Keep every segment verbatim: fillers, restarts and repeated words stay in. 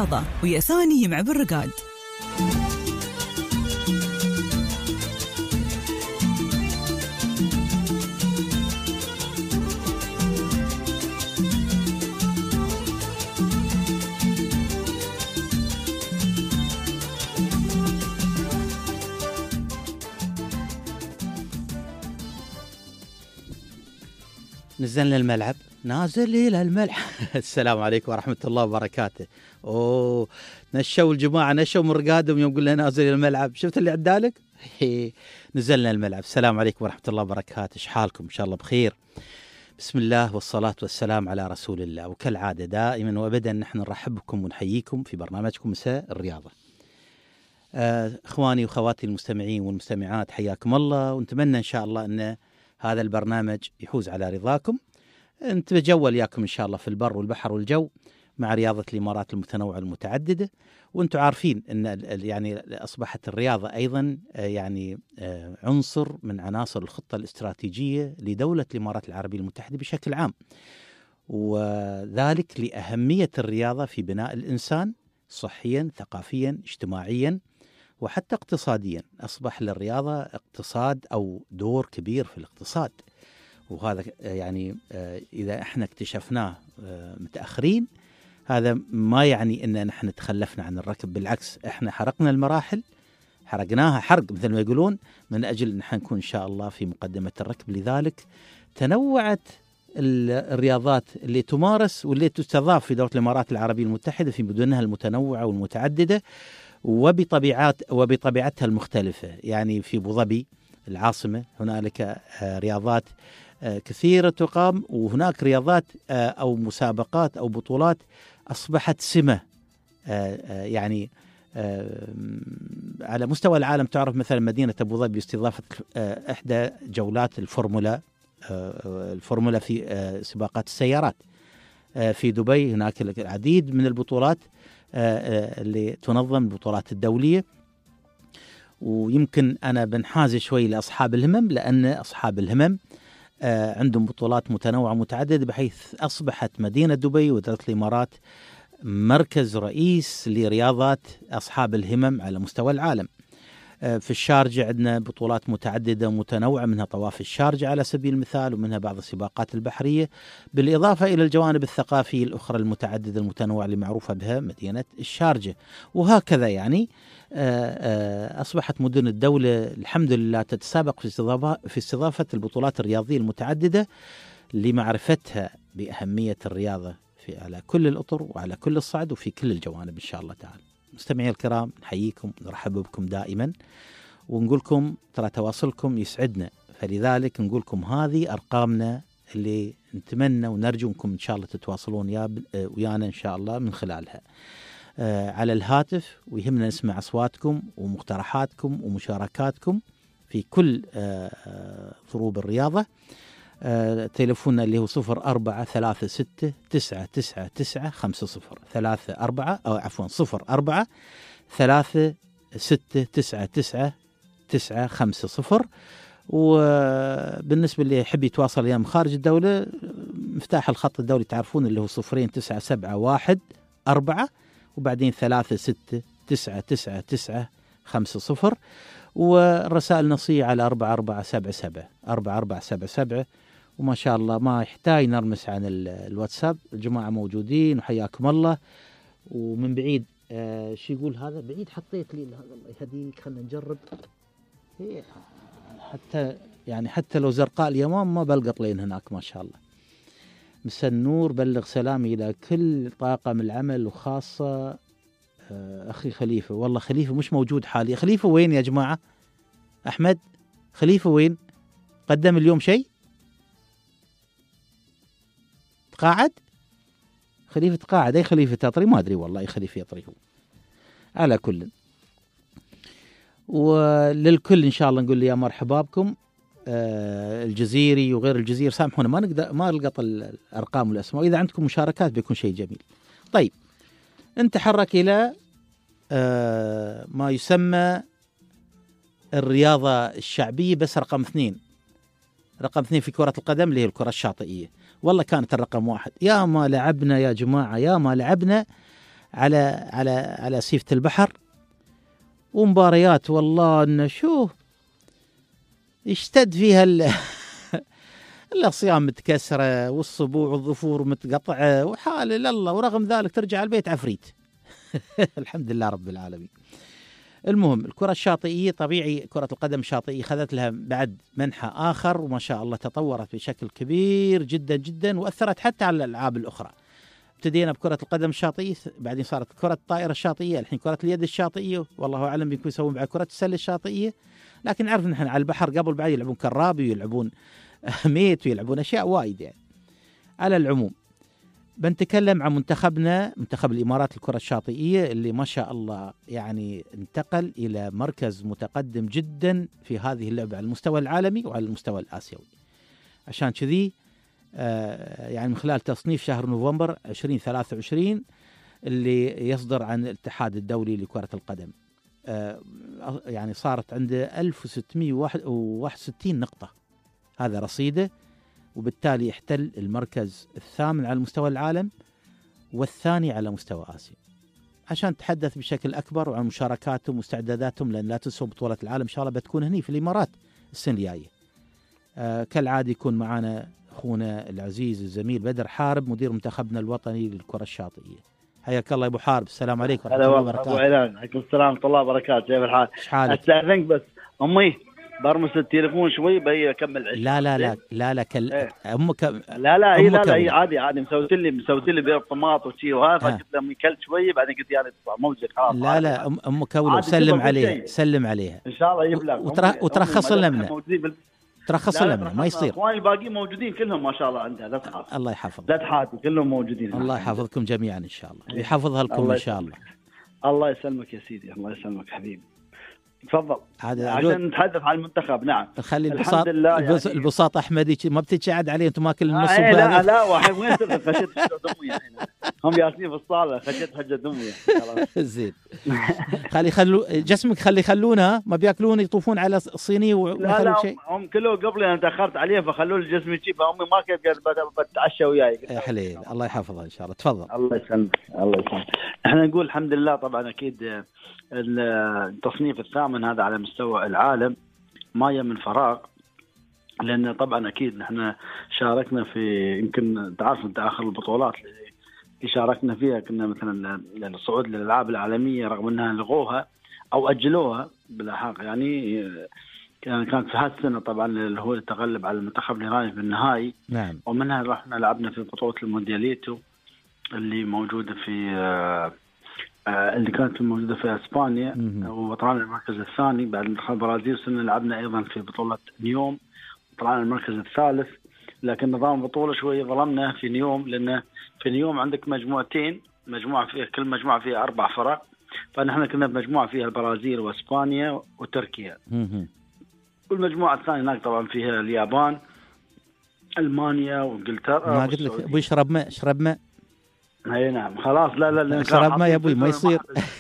الرياضة ويا ثاني يمع بالرقاد. نزلنا الملعب، نازل إلى الملعب. السلام عليكم ورحمة الله وبركاته. أوه نشوا الجماعة، نشوا من رقادهم يوم قلنا نازل إلى الملعب. شفت اللي عدالك؟ نزلنا الملعب. السلام عليكم ورحمة الله وبركاته. إيش حالكم؟ إن شاء الله بخير. بسم الله والصلاة والسلام على رسول الله. وكالعادة دائما وأبدا نحن نرحب بكم ونحييكم في برنامجكم مساء الرياضة. آه إخواني وخواتي المستمعين والمستمعات، حياكم الله، ونتمنى إن شاء الله أن هذا البرنامج يحوز على رضاكم. نتجول ياكم إن شاء الله في البر والبحر والجو مع رياضة الإمارات المتنوعة المتعددة. وأنتم عارفين أن يعني أصبحت الرياضة أيضا يعني عنصر من عناصر الخطة الاستراتيجية لدولة الإمارات العربية المتحدة بشكل عام، وذلك لأهمية الرياضة في بناء الإنسان صحيا ثقافيا اجتماعيا وحتى اقتصاديا. أصبح للرياضة اقتصاد أو دور كبير في الاقتصاد، وهذا يعني إذا احنا اكتشفناه متأخرين هذا ما يعني أن نحن تخلفنا عن الركب، بالعكس احنا حرقنا المراحل، حرقناها حرق مثل ما يقولون، من أجل أن نحن نكون إن شاء الله في مقدمة الركب. لذلك تنوعت الرياضات اللي تمارس واللي تستضاف في دولة الإمارات العربية المتحدة في مدنها المتنوعة والمتعددة وبطبيعات وبطبيعتها المختلفة. يعني في أبو ظبي العاصمة هنالك رياضات كثيرة تقام، وهناك رياضات أو مسابقات أو بطولات أصبحت سمة يعني على مستوى العالم. تعرف مثلا مدينة أبو ظبي استضافت إحدى جولات الفورمولا الفورمولا في سباقات السيارات. في دبي هناك العديد من البطولات اللي تنظم البطولات الدولية. ويمكن أنا بنحاز شوي لأصحاب الهمم، لأن أصحاب الهمم عندهم بطولات متنوعة متعددة، بحيث أصبحت مدينة دبي ودولة الإمارات مركز رئيس لرياضات أصحاب الهمم على مستوى العالم. في الشارجة عندنا بطولات متعددة ومتنوعة، منها طواف الشارجة على سبيل المثال، ومنها بعض السباقات البحرية، بالإضافة إلى الجوانب الثقافية الأخرى المتعددة المتنوعة اللي معروفة بها مدينة الشارجة. وهكذا يعني أصبحت مدن الدولة الحمد لله تتسابق في استضافة البطولات الرياضية المتعددة لمعرفتها بأهمية الرياضة في على كل الأطر وعلى كل الصعد وفي كل الجوانب إن شاء الله تعالى. مستمعي الكرام، نحييكم ونرحب بكم دائما، ونقولكم ترى تواصلكم يسعدنا، فلذلك نقولكم هذه أرقامنا اللي نتمنى ونرجو أنكم إن شاء الله تتواصلون ويانا إن شاء الله من خلالها آه على الهاتف. ويهمنا نسمع أصواتكم ومقترحاتكم ومشاركاتكم في كل آه ضروب الرياضة. آه تليفوننا اللي هو صفر أربعة ثلاثة ستة تسعة تسعة تسعة خمسة صفر ثلاثة أربعة أو عفوا صفر أربعة ثلاثة ستة تسعة تسعة تسعة خمسة صفر. وبالنسبة اللي يحب يتواصل أيام خارج الدولة، مفتاح الخط الدولي تعرفون اللي هو صفرين تسعة سبعة واحد أربعة وبعدين ثلاثة ستة تسعة تسعة تسعة خمسة صفر. والرسائل نصية على أربعة أربعة سبعة سبعة أربعة أربعة سبعة سبعة. وما شاء الله ما يحتاج نرمس عن الواتساب، الجماعة موجودين وحياكم الله. ومن بعيد آه شو يقول هذا بعيد حطيت لي الله يهديك، خلنا نجرب حتى يعني حتى لو زرقاء اليمام ما بلقط لين هناك. ما شاء الله. مساء النور، بلغ سلامي إلى كل طاقم العمل وخاصة آه أخي خليفة. والله خليفة مش موجود حاليا. خليفة وين يا جماعة؟ أحمد خليفة وين؟ قدم اليوم شيء؟ تقاعد؟ خليفة تقاعد. أي خليفة تطري؟ ما أدري والله أي خليفة يطري هو. على كل وللكل إن شاء الله نقول لي يا مرحبا بكم. آه الجزيري وغير الجزير سامحونا ما نقدر ما نلقط الأرقام والأسماء، إذا عندكم مشاركات بيكون شيء جميل. طيب نتحرك إلى آه ما يسمى الرياضة الشعبية، بس رقم اثنين. رقم اثنين في كرة القدم اللي هي الكرة الشاطئية. والله كانت الرقم واحد. يا ما لعبنا يا جماعة، يا ما لعبنا على على على سيفة البحر، ومباريات والله إنه شو يشتد فيها الأصيام متكسرة والصبوع والظفور متقطعة وحال لله، ورغم ذلك ترجع البيت عفريت. الحمد لله رب العالمين. المهم الكرة الشاطئية طبيعي، كرة القدم الشاطئية خذت لها بعد منحى آخر، وما شاء الله تطورت بشكل كبير جدا جدا، وأثرت حتى على الألعاب الأخرى. ابتدينا بكرة القدم الشاطئية، بعدين صارت كرة الطائرة الشاطئية، الحين كرة اليد الشاطئية، والله أعلم بيكون يسوون بعد كرة السلة الشاطئية. لكن عرف نحن على البحر قبل بعد يلعبون كرابي ويلعبون ميت ويلعبون أشياء وايد يعني. على العموم بنتكلم عن منتخبنا، منتخب الإمارات الكرة الشاطئية، اللي ما شاء الله يعني انتقل إلى مركز متقدم جدا في هذه اللعبة على المستوى العالمي وعلى المستوى الآسيوي. عشان كذي آه يعني من خلال تصنيف شهر نوفمبر عشرين ثلاثة وعشرين اللي يصدر عن الاتحاد الدولي لكرة القدم، آه يعني صارت عنده ألف وستمئة وواحد وستين نقطة، هذا رصيده، وبالتالي يحتل المركز الثامن على مستوى العالم والثاني على مستوى آسيا. عشان نتحدث بشكل أكبر وعن مشاركاتهم واستعداداتهم، لأن لا تنسوا بطولة العالم إن شاء الله بتكون هني في الإمارات السنة الجاية. آه كالعادة يكون معنا أخونا العزيز الزميل بدر حارب، مدير منتخبنا الوطني للكرة الشاطئية. حياك الله يا أبو حارب، السلام عليكم ورحمة الله وبركاته. أبو علان، عليكم السلام ورحمة الله وبركاته. كيف الحال؟ إيش حالك؟ أستأذنك بس أمي برمس التليفون شوي بي أكمل عشان. لا لا لا لا لا كل إيه. أمك لا لا هي لا لا هي أمك عادي عادي مسويت لي مسويت لي بيض طماط وشي وهذا، فقلت لهم كلت شوي بعدين قلت يعني موجود خلاص. لا لا أم أمك أولى، عادي، سلم تبغى عليها شيء. سلم عليها إن شاء الله يبلغ وتر- وترخص لنا منه. موجودين بال... ترخص لا لا لنا ترخصنا. ما يصير. اخواني الباقيين موجودين كلهم ما شاء الله عندها، لا تخاف. الله يحفظ، لا تحاتي كلهم موجودين. الله يحفظكم جميعا إن شاء الله، ويحفظها لكم الله إن شاء الله. الله يسلمك يا سيدي، الله يسلمك حبيبي. تفضل هذا عشان نتحدث عن المنتخب. نعم خلي الحمد البساط لله البس... يعني. البساط أحمدي ما بتتشعد عليه، أنتم ماكل النص آه ايه لا وهذه. لا واحد وين خشيت حجة دمي يعني. هم جالسين في الصالة خشيت حجة دمي خلاص. زين خلي خلو جسمك، خلي خلونها ما بياكلون يطوفون على الصيني وما لا يخلون لا شيء. هم كله قبل انا تاخرت عليه فخلوا لي جسمي شيء، فامي ما كيف بتعشى وياي. يا حليل الله يحفظها ان شاء الله. تفضل. الله يسلمك الله يسلمك. احنا نقول الحمد لله طبعا اكيد التصنيف الثامن هذا على مستوى العالم ما من فراغ، لان طبعا اكيد نحن شاركنا في، يمكن تعرف انت اخر البطولات اللي شاركنا فيها كنا مثلا الصعود للالعاب العالميه رغم انها لغوها او اجلوها بالاحق يعني، كانت في هذه السنه طبعا اللي هو التغلب على المنتخب الايراني في النهائي. نعم. ومنها رحنا لعبنا في بطوله الموندياليتو اللي موجوده في اللي كانت موجوده في اسبانيا، وطلعنا المركز الثاني بعد منتخب البرازيل. سنه لعبنا ايضا في بطوله نيوم وطلعنا المركز الثالث، لكن نظام البطوله شويه ظلمنا في نيوم، لان في نيوم عندك مجموعتين، مجموعه فيها كل مجموعه فيها اربع فرق، فنحن كنا بمجموعه فيها البرازيل واسبانيا وتركيا. والمجموعه الثانيه هناك طبعا فيها اليابان المانيا وانجلترا. ما قلت لك ابوي اشرب ماء اشرب ماء. اي نعم خلاص. لا لا لا اشرب ماء يا ابوي ما يصير.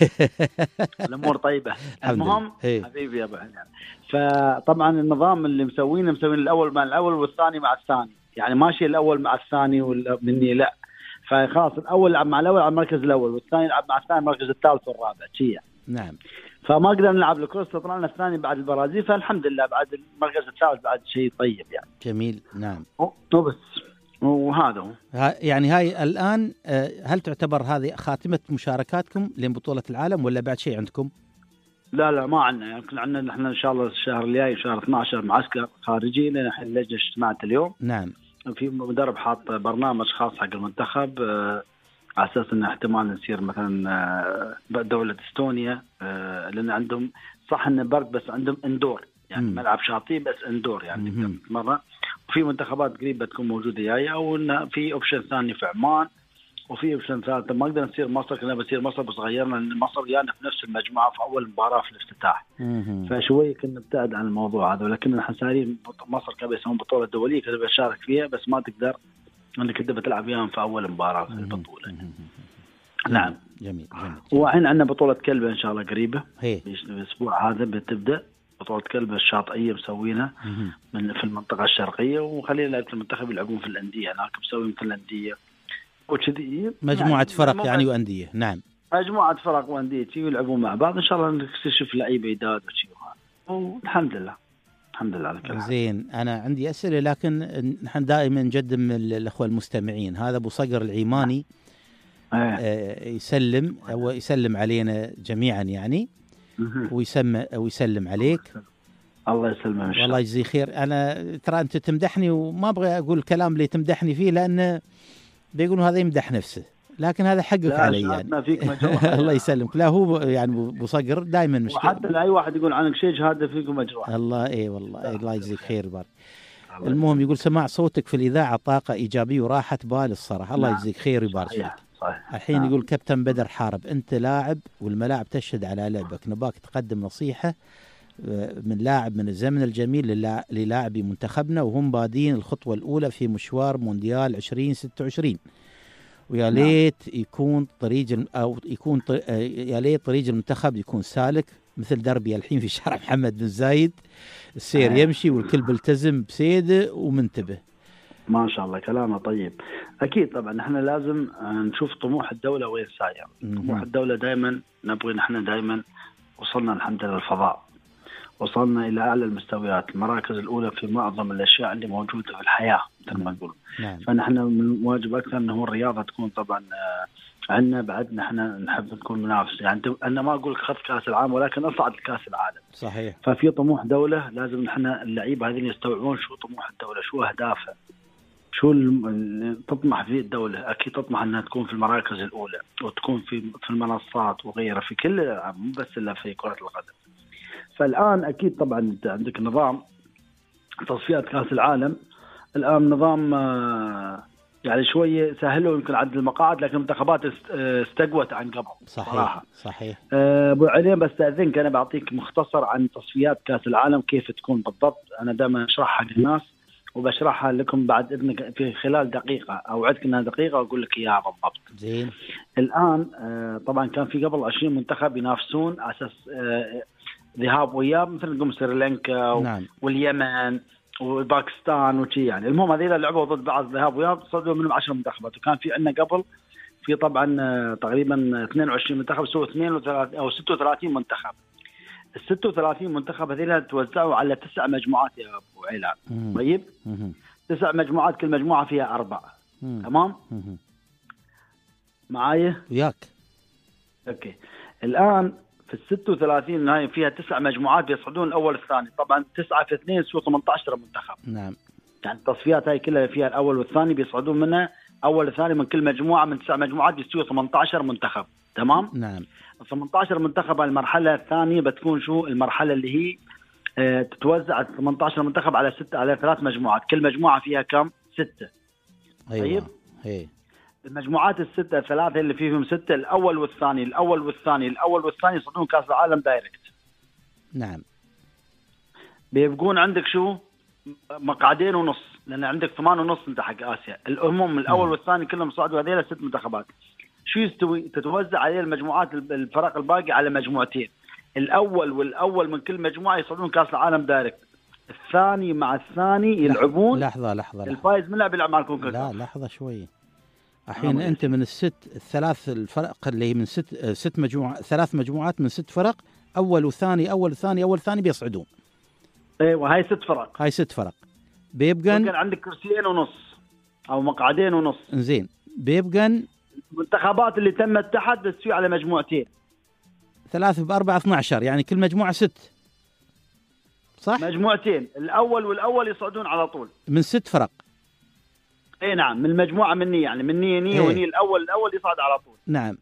الامور طيبه. المهم حبيبي يا ابو علان، فطبعا النظام اللي مسوينه مسوين الاول مع الاول والثاني مع الثاني، يعني ماشي الاول مع الثاني مني لا، فخلاص الاول يلعب مع الاول على المركز الاول والثاني يلعب مع الثاني المركز الثالث والرابع شيء. نعم. فما قدرنا نلعب الكروس، طلعنا الثاني بعد البرازيل، فالحمد لله بعد المركز الثالث بعد شيء طيب يعني. جميل. نعم. وبس وهذا هو. يعني هاي الآن هل تعتبر هذه خاتمة مشاركاتكم لبطولة العالم ولا بعد شيء عندكم؟ لا لا ما عندنا، يمكن يعني عندنا نحن إن شاء الله الشهر الجاي شهر اثنا عشر معسكر خارجي لنا الحين اللجنة اجتمعت اليوم. نعم. في مدرب حاط برنامج خاص حق المنتخب آه على أساس إن احتمال نصير مثلا آه دولة استونيا، آه لأن عندهم صح إن برد بس عندهم اندور يعني م. ملعب شاطئ بس اندور يعني مرة. وفي منتخبات قريبة تكون موجودة جاية، أو إن في أوبشن ثاني في عمان، وفي أوبشن ثالث ما قدرنا نصير مصر، كنا بنصير مصر بس غيرنا لأن مصر جانا في نفس المجموعة في أول مباراة في الافتتاح، فشوية كنا نبتعد عن الموضوع هذا. ولكن احنا سارين مصر كانوا يسوون بطولة دولية كده بشارك فيها، بس ما تقدر إنك كده بتلعب فيها في أول مباراة في البطولة. نعم. جميل جميل. وعين عندنا بطولة كلبة إن شاء الله قريبة هي. الأسبوع هذا بتبدأ بطولة كلبة الشاطئية مسوينها من في المنطقة الشرقية، وخلينا لعيبة المنتخب يلعبون في الأندية هناك، مسوي مثل الأندية وكذي مجموعة يعني فرق يعني وأندية. نعم. مجموعه فرق وانديه يلعبون مع بعض ان شاء الله نكتشف لعيبه جداد وشي، والحمد لله الحمد لله على كل حال. زين، انا عندي اسئله لكن نحن دائما نقدم الاخوه المستمعين. هذا ابو صقر العيماني آه يسلم هو يسلم علينا جميعا يعني، ويسمى ويسلم عليك. الله يسلمه ان شاء الله. والله يجزيه خير. انا ترى انت تمدحني وما ابغى اقول الكلام اللي تمدحني فيه، لان بيقولوا هذا يمدح نفسه، لكن هذا حقك علي يعني. فيك الله يسلمك. لا هو يعني ابو صقر دائما مش، وحتى لاي واحد يقول عنك شيء هذا فيكم مجروح. الله اي والله الله يجزيك خير بارك. المهم يقول سماع صوتك في الاذاعه طاقه ايجابيه وراحه بال الصراحه. الله يجزيك خير ويبارك فيك. صحيح. الحين نعم. يقول كابتن بدر حارب، انت لاعب والملاعب تشهد على لعبك، نباك تقدم نصيحه من لاعب من الزمن الجميل للاعبي منتخبنا وهم بادين الخطوه الاولى في مشوار مونديال عشرين ستة وعشرين، ويا ليت يكون طريق او يكون طريق يا ليت طريق المنتخب يكون سالك مثل دربي الحين في شارع محمد بن زايد، السير يمشي والكل بيلتزم بسيده ومنتبه. ما شاء الله كلامه طيب. اكيد طبعا نحن لازم نشوف طموح الدوله وين ساير. طموح الدوله دائما نبغي، نحن دائما وصلنا الحمد لله الفضاء، وصلنا الى اعلى المستويات، المراكز الاولى في معظم الاشياء اللي موجوده في الحياه مثل ما نقول. نعم. فنحن من واجب اكثر انه الرياضه تكون طبعا عندنا، بعد نحن نحب نكون منافس، يعني انا ما اقول خذ كاس العالم ولكن اصعد لكاس العالم. صحيح. ففي طموح دوله، لازم نحن اللعيبه هذين يستوعبون شو طموح الدوله، شو اهدافها، شو اللي تطمح فيه الدوله. اكيد تطمح انها تكون في المراكز الاولى وتكون في في المنصات وغيرها في كل الالعاب، مو بس الا في كره القدم. فالان اكيد طبعا انت عندك نظام تصفيات كاس العالم، الان نظام يعني شويه سهلوا يمكن عدد المقاعد، لكن المنتخبات استقوت عن قبل. صحيح صراحة. صحيح. ابو عليم بستاذنك انا بعطيك مختصر عن تصفيات كاس العالم كيف تكون بالضبط. انا دائما اشرحها للناس وبشرحها لكم بعد اذنك في خلال دقيقه، اوعدك انها دقيقه واقول لك اياها بالضبط. زين. الان طبعا كان في قبل عشرين منتخب ينافسون على اساس ذهاب واياب، مثل نقول سريلانكا نعم. واليمن وباكستان وشي يعني. المهم هذول لعبوا ضد بعض ذهاب واياب، صدوا منهم عشر منتخبات، وكان في عندنا قبل في طبعا تقريبا اثنين وعشرين منتخب، سووا اثنين وثلاثين او ستة وثلاثين منتخب. ال ستة وثلاثين منتخب هذول توزعوا على تسع مجموعات يا ابو عيلان. طيب تسع مجموعات، كل مجموعه فيها اربعه. تمام معايا وياك؟ اوكي. الان في الستة وثلاثين هاي فيها تسع مجموعات بيصعدون الاول الثاني، طبعا تسعة في اثنين يسوي ثمانية عشر منتخب. نعم. يعني التصفيات هاي كلها فيها الاول والثاني بيصعدون منها، اول والثاني من كل مجموعه من تسع مجموعات بيسوي ثمانية عشر منتخب. تمام. نعم. ثمانية عشر منتخب. المرحله الثانيه بتكون شو المرحله اللي هي اه تتوزع ثمانية عشر منتخب على ستة على ثلاث مجموعات، كل مجموعه فيها كم؟ ستة. أيوة. طيب هي المجموعات الستة الثلاثة اللي فيهم ستة، الأول والثاني الأول والثاني الأول والثاني يصعدون كأس العالم دايركت. نعم. بيبقون عندك شو مقعدين ونص، لأن عندك ثمان ونص أنت حق آسيا. الأمم الأول نعم. والثاني كلهم صعدوا هذيل ست منتخبات. شو يستوي؟ تتوزع عليه المجموعات الفرق الباقي على مجموعتين، الأول والأول من كل مجموعة يصعدون كأس العالم دايركت، الثاني مع الثاني يلعبون. لحظة لحظة, لحظة. الفايز من لعب يلعب مع الكونكاكاف. لا لحظة شوي. الحين أنت من الست الثلاث الفرق اللي من ست ست مجموعة ثلاث مجموعات من ست فرق، أول وثاني أول وثاني أول وثاني بيصعدون. أيوة هاي ست فرق. هاي ست فرق. بيبقى ممكن عندك كرسيين ونص أو مقعدين ونص. زين. بيبقى المنتخبات اللي تمت تحت بتسوي على مجموعتين. ثلاثة بأربعة اثنا عشر، يعني كل مجموعة ست. صح؟ مجموعتين، الأول والأول يصعدون على طول. من ست فرق. اي نعم، من المجموعه مني يعني مني ني ايه. وني الاول الاول يصعد على طول. نعم.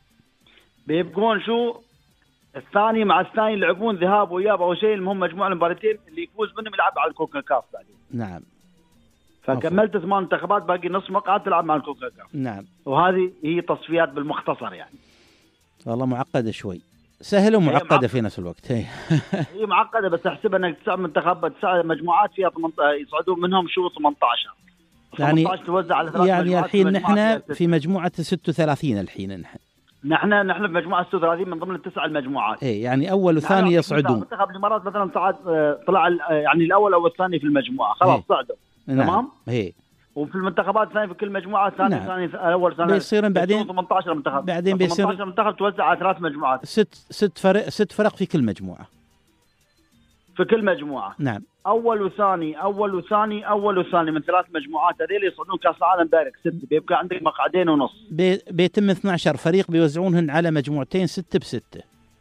بيبقون شو الثاني مع الثاني يلعبون ذهاب واياب او شيء، المهم مجموعه المباراتين اللي يفوز منهم يلعب على الكونكاكاف بعدين. نعم. فكملت ثمان منتخبات، باقي نص مقعد تلعب مع الكونكاكاف. نعم. وهذه هي تصفيات بالمختصر يعني. والله معقده شوي، سهله ومعقده في نفس الوقت. هي هي معقده، بس احسب انك تسع منتخبات تسع مجموعات فيها يصعدون منهم شو ثمانية عشر يعني توزع على ثلاث يعني الحين نحن في مجموعة ستة وثلاثين الحين نحن نحن نحن في مجموعة ستة وثلاثين من ضمن التسع المجموعات. ايه يعني أول وثاني يصعدون. منتخب الإمارات مثلا صعد طلع يعني الأول أو الثاني في المجموعة خلاص. ايه. صعدوا. نعم. تمام. ايه. وفي المنتخبات الثانيه في كل مجموعه ثاني نعم. ثاني اول سنه بيصير بعدين ثمانية عشر منتخب، بعدين بيصير ثمانية عشر منتخب توزع على ثلاث مجموعات، ست ست فرق ست فرق في كل مجموعه. في كل مجموعه نعم. اول وثاني اول وثاني اول وثاني من ثلاث مجموعات هذول يصعدون كاس العالم دايركت ست، بيبقى عندك مقعدين ونص. بي بيتم اثنا عشر فريق بيوزعونهن على مجموعتين ستة بستة.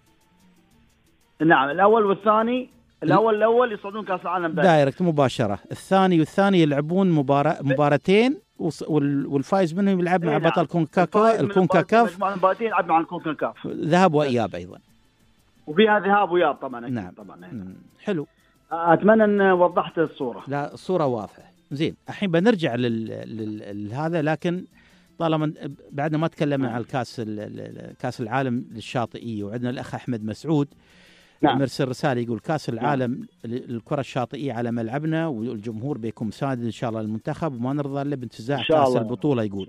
نعم الاول والثاني، الاول الاول يصعدون كاس العالم دايركت, دايركت مباشره، الثاني والثاني يلعبون مباراه مباراتين والفايز منهم يلعب مع نعم. بطل كونكاكاف الكونكاكاف مباراتين يلعب مع الكونكاكاف ذهاب واياب ايضا، وفيها ذهاب واياب طبعا. نعم. طبعا مم. حلو. اتمنى ان وضحت الصوره. لا الصوره واضحه. زين الحين بنرجع لل هذا، لكن طالما بعد ما تكلمنا عن الكاس كاس العالم للشاطئيه وعندنا الاخ احمد مسعود نعم. مرسل رساله يقول كاس العالم للكره الشاطئيه على ملعبنا والجمهور بيكون مساند ان شاء الله للمنتخب وما نرضى الا بانتزاع كاس البطوله. يقول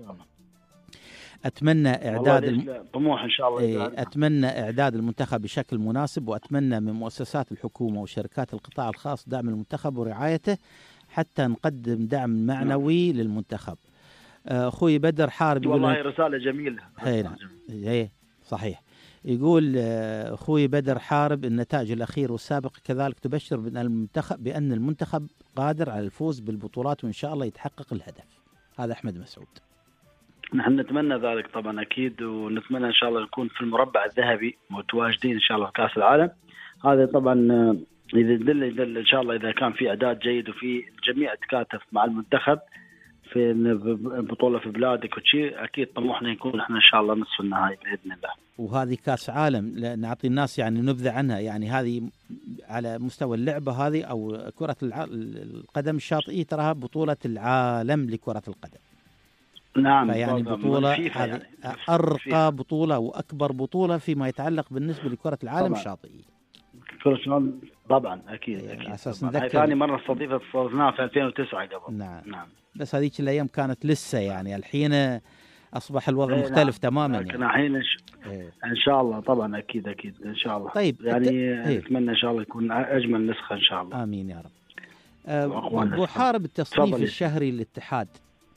اتمنى اعداد الم... طموح ان شاء الله. إيه اتمنى اعداد المنتخب بشكل مناسب، واتمنى من مؤسسات الحكومه وشركات القطاع الخاص دعم المنتخب ورعايته حتى نقدم دعم معنوي نعم. للمنتخب. اخوي بدر حارب يقول والله رساله جميله. اي نعم اي صحيح. يقول اخوي بدر حارب النتائج الاخير والسابق كذلك تبشر بان المنتخب بان المنتخب قادر على الفوز بالبطولات وان شاء الله يتحقق الهدف. هذا احمد مسعود. نحن نتمنى ذلك طبعا اكيد، ونتمنى ان شاء الله نكون في المربع الذهبي متواجدين ان شاء الله في كاس العالم. هذا طبعا اذا يدل يدل ان شاء الله اذا كان في اعداد جيد وفي الجميع تكاتف مع المنتخب في بطوله في بلادك وشيء، اكيد طموحنا يكون احنا ان شاء الله نصف النهائي باذن الله. وهذه كاس عالم نعطي الناس يعني نبذه عنها، يعني هذه على مستوى اللعبه هذه او كره القدم الشاطئيه تراها بطوله العالم لكره القدم. نعم. يعني بطوله هذه يعني ارقى فيها. بطوله واكبر بطوله فيما يتعلق بالنسبه لكره العالم الشاطئيه. كره طبعا اكيد يعني اكيد. اساس نذكر ثاني مره استضيفت صرناها في ألفين وتسعة قبل. نعم. نعم. بس هذيك الايام كانت لسه يعني، الحين اصبح الوضع ايه مختلف نعم. تماما لكن يعني. الحين ش... ايه. ان شاء الله طبعا اكيد اكيد ان شاء الله. طيب يعني ايه. اتمنى ان شاء الله يكون اجمل نسخه ان شاء الله. امين يا رب. ابو حارب التصنيف الشهري للاتحاد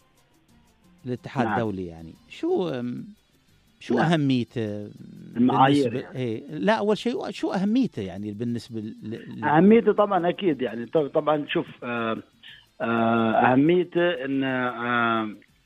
الاتحاد نعم. الدولي يعني شو شو نعم. اهميته؟ المعايير يعني. إيه لا اول شيء شو اهميته يعني بالنسبه ل... اهميته طبعا اكيد يعني طبعا شوف آه آه اهميته ان آه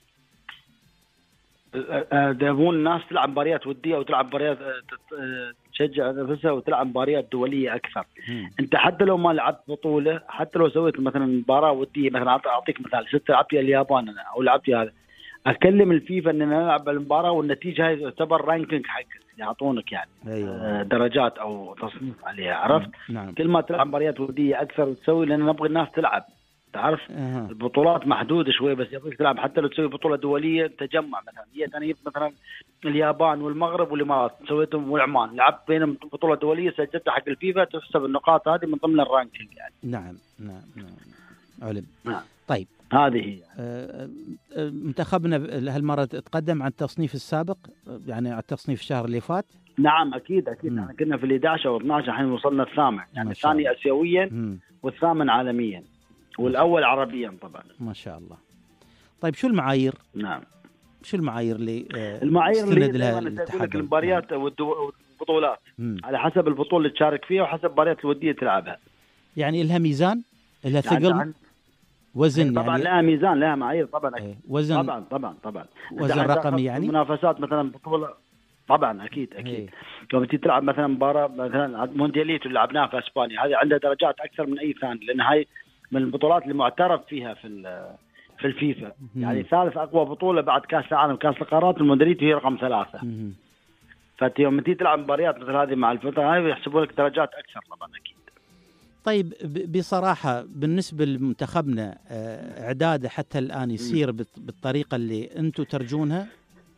دابون الناس تلعب مباريات وديه وتلعب مباريات تشجع نفسها وتلعب مباريات دوليه اكثر. م. انت حتى لو ما لعبت بطوله، حتى لو سويت مثلا مباراه وديه، مثلا اعطيك مثال ست لعبت اليابان انا او لعبت هذا، اكلم الفيفا ان نلعب المباراه والنتيجه هاي تعتبر رانكينج حقك، يعطونك يعني أيوة. درجات او تصنيف عليها، عرفت؟ نعم. كل ما تلعب مباريات وديه اكثر وتسوي، لان نبغى الناس تلعب، تعرف أه. البطولات محدوده شوي، بس يبغيك تلعب حتى لو تسوي بطوله دوليه تجمع. مثلا هي انا جبت مثلا اليابان والمغرب والامارات سويتهم والعمان، لعبت بينهم بطوله دوليه سجلتها حق الفيفا، تحسب النقاط هذه من ضمن الرانكينج يعني. نعم نعم نعم علم. نعم. طيب هذه هي أه منتخبنا هالمره تقدم عن التصنيف السابق، يعني على التصنيف الشهر اللي فات. نعم اكيد اكيد احنا كنا في الإحدى عشر او اثني عشر، الحين وصلنا الثامن، يعني الثاني اسيويا م. والثامن عالميا والأول عربيا طبعا. ما شاء الله. طيب شو المعايير؟ نعم. شو المعايير اللي آه المعايير اللي تقول لك المباريات والبطولات مم. على حسب البطولة اللي تشارك فيها وحسب المباريات الودية تلعبها. يعني لها ميزان؟ لها ثقل؟ يعني وزن طبعا يعني؟ لها ميزان، لها معايير طبعا. ايه. وزن طبعا طبعا طبعا. وزن رقمي يعني؟ منافسات مثلا بطولة طبعا اكيد اكيد. لو تيجي تلعب مثلا مباراة مثلا موندياليت اللي لعبناها في اسبانيا، هذه عندها درجات اكثر من اي ثاني، لان هاي من البطولات اللي معترف فيها في في الفيفا. مم. يعني ثالث اقوى بطوله بعد كاس العالم كاس القارات، الموندياليت هي رقم ثلاثة. فانت يوم تيجي تلعب مباريات مثل هذه مع الفتره هاي يحسبوا لك درجات اكثر طبعا اكيد. طيب بصراحه بالنسبه لمنتخبنا اعداده حتى الان يصير بالطريقه اللي انتم ترجونها؟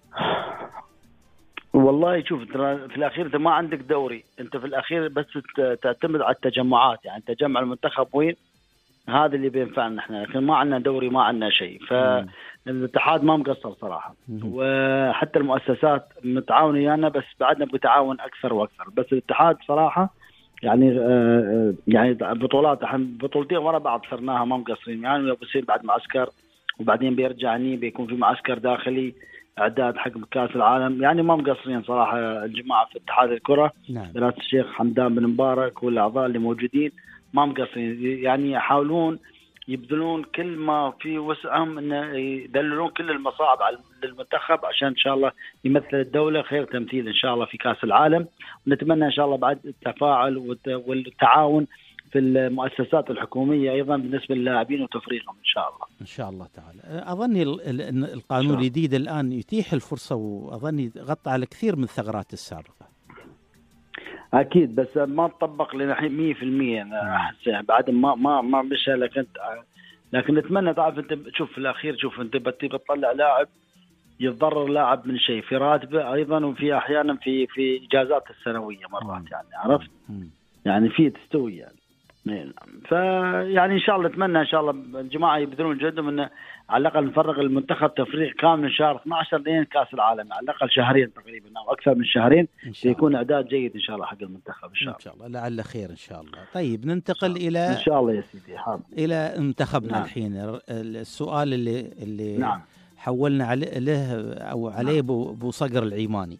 والله شوف في الاخير انت ما عندك دوري، انت في الاخير بس تعتمد على التجمعات، يعني تجمع المنتخب وين هذا اللي بينفعنا احنا، لكن ما عندنا دوري ما عندنا شيء. فالاتحاد ما مقصر صراحه، وحتى المؤسسات متعاونه ويانا، بس بعدنا بتعاون اكثر واكثر. بس الاتحاد صراحه يعني آه يعني بطولات بطولتين ورا بعض صرناها ما مقصرين، يعني بصير بعد معسكر وبعدين بيرجع هني بيكون في معسكر داخلي اعداد حق كاس العالم. يعني ما مقصرين صراحه الجماعه في اتحاد الكره، نعم. رئاسه الشيخ حمدان بن مبارك والاعضاء اللي موجودين ما مقصرين، يعني يحاولون يبذلون كل ما في وسعهم ان يدللون كل المصاعب على المنتخب عشان ان شاء الله يمثل الدوله خير تمثيل ان شاء الله في كاس العالم. ونتمنى ان شاء الله بعد التفاعل والتعاون في المؤسسات الحكوميه ايضا بالنسبه للاعبين وتفريغهم ان شاء الله. ان شاء الله تعالى. اظني القانون الجديد الان يتيح الفرصه، واظني غطى على كثير من الثغرات السابقه. اكيد، بس ما تطبق لنا مية بالمية. انا احس بعد ما ما ما مشى، لكن لكن نتمنى. تعرف انت شوف في الاخير، شوف انت بتي بتطلع لاعب يتضرر لاعب من شيء في راتبه ايضا، وفي احيانا في في اجازات السنويه مرات، يعني عرفت يعني في تستوي يعني. فيعني ان شاء الله نتمنى ان شاء الله الجماعه يبذلون جهدهم ان على الاقل نفرغ المنتخب تفريغ كامل من شهر اثنا عشر لين كاس العالم، على الاقل شهرين تقريبا او اكثر من شهرين، يكون اعداد جيد ان شاء الله حق المنتخب ان شاء الله. ان شاء الله لعل خير ان شاء الله. طيب ننتقل الى ان شاء الله يا سيدي حاضر الى منتخبنا. نعم. الحين السؤال اللي اللي نعم. حولنا عليه له او عليه نعم. ابو صقر العيماني.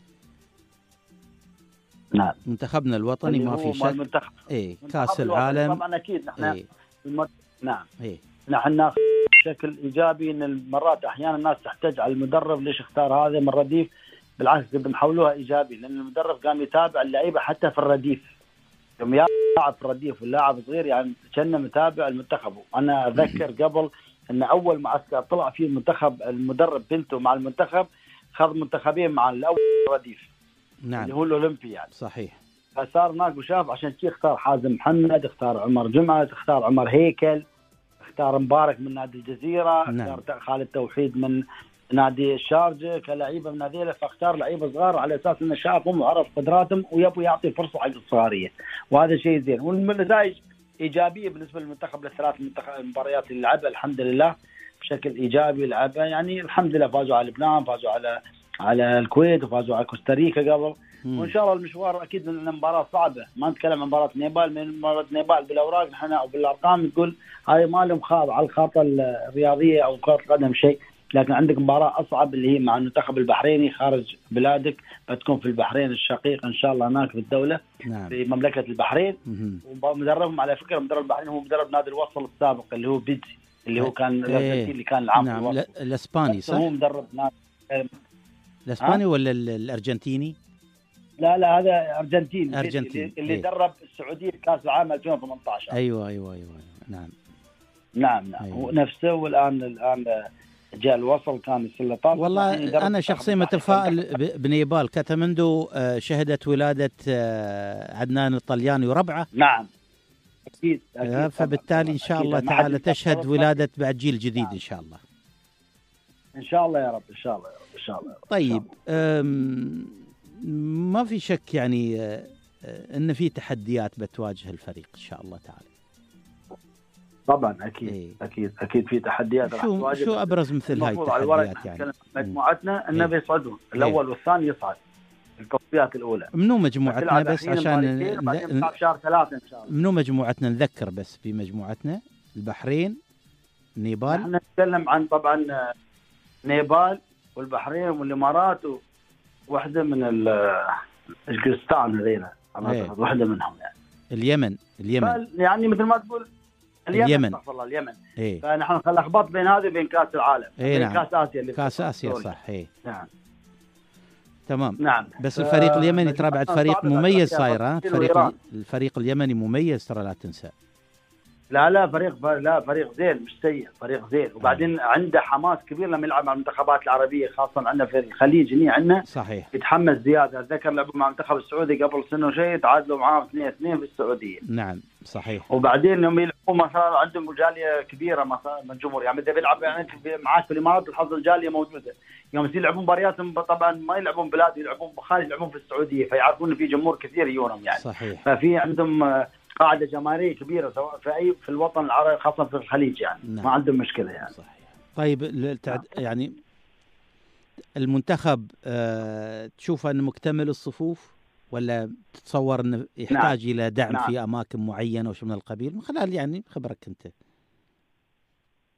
نعم. منتخبنا الوطني ما في شك. المنتخب. ايه كاس العالم طبعا اكيد نحن إيه. المر... نعم إيه. نحن ناخذ بشكل ايجابي ان المرات احيانا الناس تحتاج على المدرب ليش اختار هذا من الرديف، بالعكس بنحولوها ايجابي لان المدرب قام يتابع اللعيبه حتى في الرديف. يوم يلعب في الرديف واللاعب صغير يعني كنا متابع المنتخب. انا اذكر قبل ان اول معسكر طلع فيه المنتخب المدرب بنته مع المنتخب خذ منتخبين مع الاول الرديف. نعم. اللي هو الاولمبي يعني. صحيح. فصار هناك وشاف عشان شي اختار حازم محمد، اختار عمر جمعه، اختار عمر هيكل، اختار مبارك من نادي الجزيره، نعم. اختار خالد توحيد من نادي الشارجه كلاعيبه من هذيله. فاختار لعيبه صغار على اساس انه شافهم وعرف قدراتهم ويبوا يعطي فرصه حق الصغاريه، وهذا شيء زين. والنتائج ايجابيه بالنسبه للمنتخب للثلاث مباريات اللي لعبها الحمد لله بشكل ايجابي لعبها. يعني الحمد لله فازوا على لبنان، فازوا على على الكويت، وفازوا على كوستاريكا قبل. مم. وان شاء الله المشوار اكيد من مباراه صعبه، ما نتكلم عن مباراه نيبال. من مباراه نيبال بالاوراق نحن او بالارقام نقول هاي ما لهم خاض على الخاطه الرياضيه او كره القدم شيء، لكن عندك مباراه اصعب اللي هي مع المنتخب البحريني خارج بلادك، بتكون في البحرين الشقيق ان شاء الله هناك في الدوله. نعم. في مملكه البحرين. ومدربهم على فكره مدرب البحرين هو مدرب نادي الوصل السابق اللي هو بيتزي اللي هو كان الارجنتيني اللي كان العام. نعم. الاسباني صح؟ هو مدرب نادي الاسباني ولا الارجنتيني؟ لا لا هذا ارجنتيني ارجنتيني اللي ايه. درب السعوديه كاس العالم ألفين وثمانية عشر. ايوه ايوه ايوه نعم نعم نعم أيوة. هو نفسه. والان الان جاء الوصل كان السلطات. والله انا شخصيا متفائل بنيبال كاتماندو. شهدت ولاده عدنان الطلياني وربعه. نعم اكيد, أكيد فبالتالي ان شاء الله تعالى تشهد ولاده بعد جيل جديد ان شاء الله. ان شاء الله يا رب ان شاء الله يا رب ان شاء الله يا رب. طيب ما في شك يعني ان في تحديات بتواجه الفريق ان شاء الله تعالى. طبعا اكيد إيه. اكيد اكيد في تحديات راح تواجه. شو ابرز مثل هاي التحديات يعني؟ مجموعتنا انه بيصعدون الاول والثاني يصعد التصفيات الاولى. منو مجموعتنا بس عشان ن... شهر ثلاثة ان شاء الله. منو مجموعتنا نذكر بس في مجموعتنا البحرين نيبال. احنا نتكلم عن طبعا نيبال والبحرين والامارات وواحده من الكريستان هذينا اعتقد واحده منهم يعني. اليمن اليمن يعني مثل ما تقول اليمن, اليمن. الله اليمن. إيه؟ فنحن نلخبط بين هذه وبين كاس العالم. إيه بين نعم. كاس اسيا اللي كاس اسيا صح. إيه. نعم تمام. نعم. بس الفريق اليمني ترى بعد فريق مميز صاير. ها الفريق الفريق اليمني مميز ترى لا تنسى. لا لا فريق لا فريق زين مش سيء، فريق زين. وبعدين عنده حماس كبير لما يلعب مع المنتخبات العربيه خاصه عندنا في الخليج هنا عندنا. صحيح. يتحمس زياده. اتذكر لعبوا مع المنتخب السعودي قبل سنه وشيء تعادلوا معاه اثنين اثنين في السعوديه. نعم صحيح. وبعدين يوم يلعبوا مثلا عندهم جاليه كبيره مثلا من الجمهور، يعني اذا بيلعب يعني معاك في الامارات الحظ الجاليه موجوده. يوم يلعبون مبارياتهم طبعا ما يلعبون بلاد، يلعبون خارج، يلعبون في السعوديه، فيعرفون ان في جمهور كثير يجونهم يعني. صحيح. ففي عندهم قاعدة جماهيرية كبيرة سواء في أي في الوطن العربي خاصة في الخليج يعني. نعم. ما عندهم مشكلة يعني. صحيح. طيب التعد... يعني المنتخب أه... تشوف أنه مكتمل الصفوف ولا تتصور أنه يحتاج نعم. إلى دعم نعم. في أماكن معينة وشو من القبيل من خلال يعني خبرك أنت؟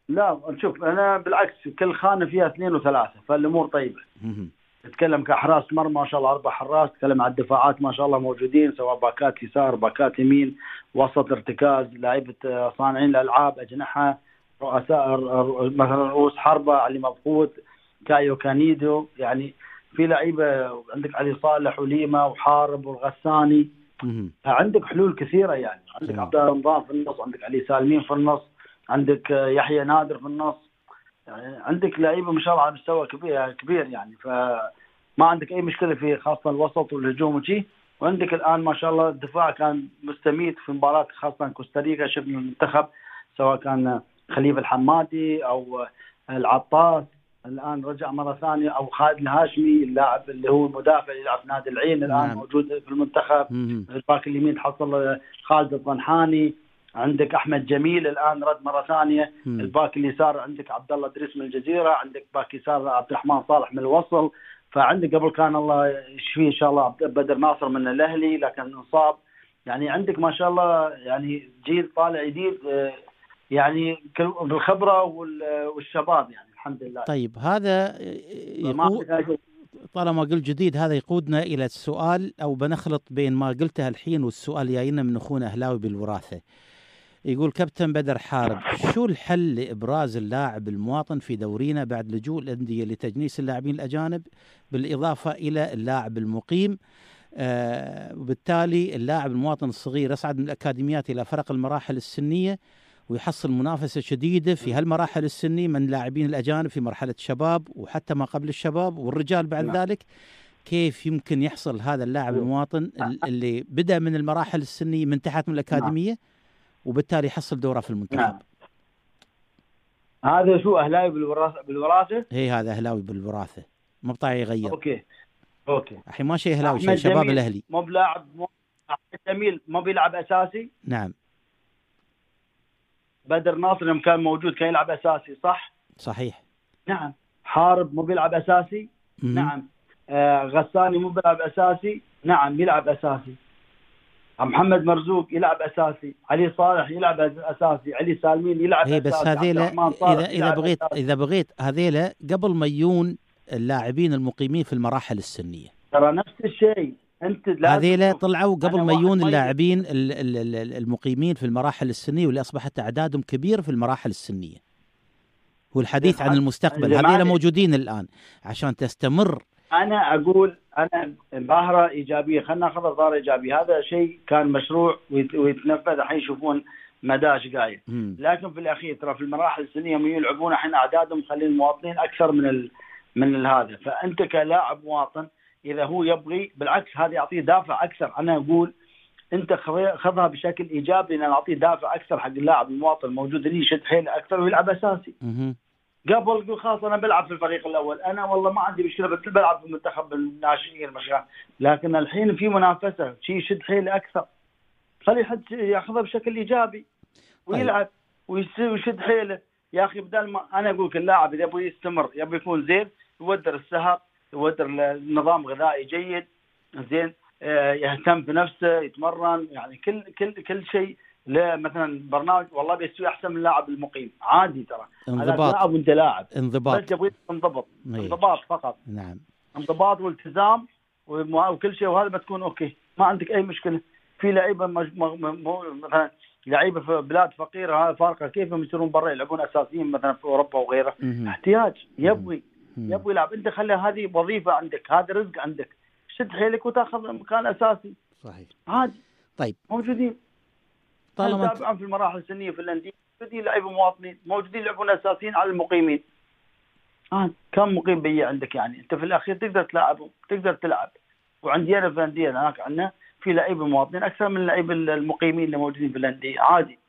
لا شوف انا بالعكس كل خانه فيها اثنين وثلاثه فالامور طيبه. تتكلم كحراس مرمى ما شاء الله اربع حراس، تتكلم عن الدفاعات ما شاء الله موجودين سواء باكات يسار باكات يمين وسط ارتكاز لعيبه صانعين الالعاب اجنحه رؤساء مثلا رؤوس حربه علي مبخوت كايو كانيدو، يعني في لعيبه عندك علي صالح وليما وحارب والغساني. عندك حلول كثيره يعني، عندك عبد الله رمضان في النص، عندك علي سالمين في النص، عندك يحيى نادر في النص، يعني عندك لعيبه ما شاء الله على مستوى كبير كبير يعني، فما عندك اي مشكله في خاصه الوسط والهجوم وشي. وعندك الان ما شاء الله الدفاع كان مستميت في مباراه خاصه كوستاريكا، شفنا المنتخب سواء كان خليفه الحمادي او العطاس الان رجع مره ثانيه، او خالد الهاشمي اللاعب اللي هو المدافع اللي يلعب في نادي العين الان نعم. موجود في المنتخب. الباك اليمين تحصل خالد الطنحاني، عندك احمد جميل الان رد مره ثانيه. مم. الباك اليسار عندك عبد الله ادريس من الجزيره، عندك باك يسار عبد الرحمن صالح من الوصل، فعندك قبل كان الله يشفيه ان شاء الله بدر ناصر من الاهلي لكن انصاب. يعني عندك ما شاء الله يعني جيل طالع جديد يعني بالخبره والشباب يعني الحمد لله. طيب هذا يقود طالما قلت جديد هذا يقودنا الى السؤال، او بنخلط بين ما قلته الحين والسؤال جاينا من اخونا اهلاوي بالوراثه. يقول كابتن بدر حارب، شو الحل لابراز اللاعب المواطن في دورينا بعد لجوء الانديه لتجنيس اللاعبين الاجانب بالاضافه الى اللاعب المقيم؟ آه وبالتالي اللاعب المواطن الصغير يصعد من الاكاديميات الى فرق المراحل السنيه ويحصل منافسة شديدة في هالمراحل السنية من لاعبين الأجانب في مرحلة الشباب وحتى ما قبل الشباب والرجال بعد نعم. ذلك. كيف يمكن يحصل هذا اللاعب المواطن اللي بدأ من المراحل السنية من تحت من الأكاديمية نعم. وبالتالي يحصل دوره في المنتخب؟ نعم. هذا شو أهلاوي بالوراثة بالوراثة؟ هي هذا أهلاوي بالوراثة ما بطاعي يغير. أوكي أوكي الحين ما شيء أهلاوي شيء شباب الأهلي. مو بلاعب أحمد جميل ما بيلعب أساسي. نعم. بدر ناصر لما كان موجود كان يلعب أساسي صح؟ صحيح. نعم. حارب مو بيلعب أساسي. م- نعم. آه غساني مو بيلعب أساسي. نعم يلعب أساسي. محمد مرزوق يلعب أساسي، علي صالح يلعب أساسي، علي سالمين يلعب أساسي. بس هذيلا إذا إذا بغيت أساسي. إذا بغيت هذيلا قبل ما يجون اللاعبين المقيمين في المراحل السنية. ترى نفس الشيء. أنت هذيلا طلعوا قبل ما يجون اللاعبين المقيمين في المراحل السنية واللي أصبحت أعدادهم كبير في المراحل السنية. والحديث عن المستقبل هذيلا موجودين الآن عشان تستمر. أنا أقول أنا ظاهرة إيجابية، خلنا ناخذ ظاهرة إيجابية، هذا شيء كان مشروع ويتنفذ الحين يشوفون مداش قايل، لكن في الأخير ترى في المراحل السنية من يلعبون الحين أعدادهم مخلين المواطنين أكثر من ال... من هذا، فأنت كلاعب مواطن إذا هو يبغي بالعكس هذا يعطيه دافع أكثر. أنا أقول أنت خذها بشكل إيجابي لأن نعطيه دافع أكثر حق اللاعب المواطن الموجود اللي يشد حيله أكثر ويلعب أساسي. قبل يقول خلاص انا بلعب في الفريق الاول، انا والله ما عندي مشكله بس بلعب في المنتخب الناشئين مشان، لكن الحين في منافسه شيء يشد حيله اكثر، خلي حد ياخذها بشكل ايجابي ويلعب ويشد حيله. يا اخي بدل ما انا اقول لك اللاعب اذا يبغى يستمر يبغى يكون زين يودر السهر يودر نظام غذائي جيد زين، يهتم بنفسه يتمرن، يعني كل كل كل شيء لا مثلا برنامج والله بيسوي احسن من اللاعب المقيم عادي. ترى انضباط لاعب وانت لاعب انضباط بس يبغى انضبط انضباط فقط. نعم انضباط والتزام وكل شيء، وهذا بتكون اوكي ما عندك اي مشكله. في لعيبه مج... مثلا لعيبه في بلاد فقيره هذا فارقه كيفهم يصيرون برا يلعبون اساسيين مثلا في اوروبا وغيره. مم. احتياج يبغي مم. يبغى يلعب، انت خلي هذه وظيفه عندك، هذا رزق عندك، شد حيلك وتاخذ مكان اساسي. صحيح عادي. طيب موجودين طالما طبعا في المراحل السنيه في الانديه موجودين لعيبه مواطنين موجودين يلعبون اساسيين على المقيمين. آه كم مقيم بيجي عندك يعني انت في الاخير تقدر تلعبهم تقدر تلعب. وعندي انا في الانديه هناك عندنا في لعيبه مواطنين اكثر من اللعيبه المقيمين اللي موجودين في الانديه عادي.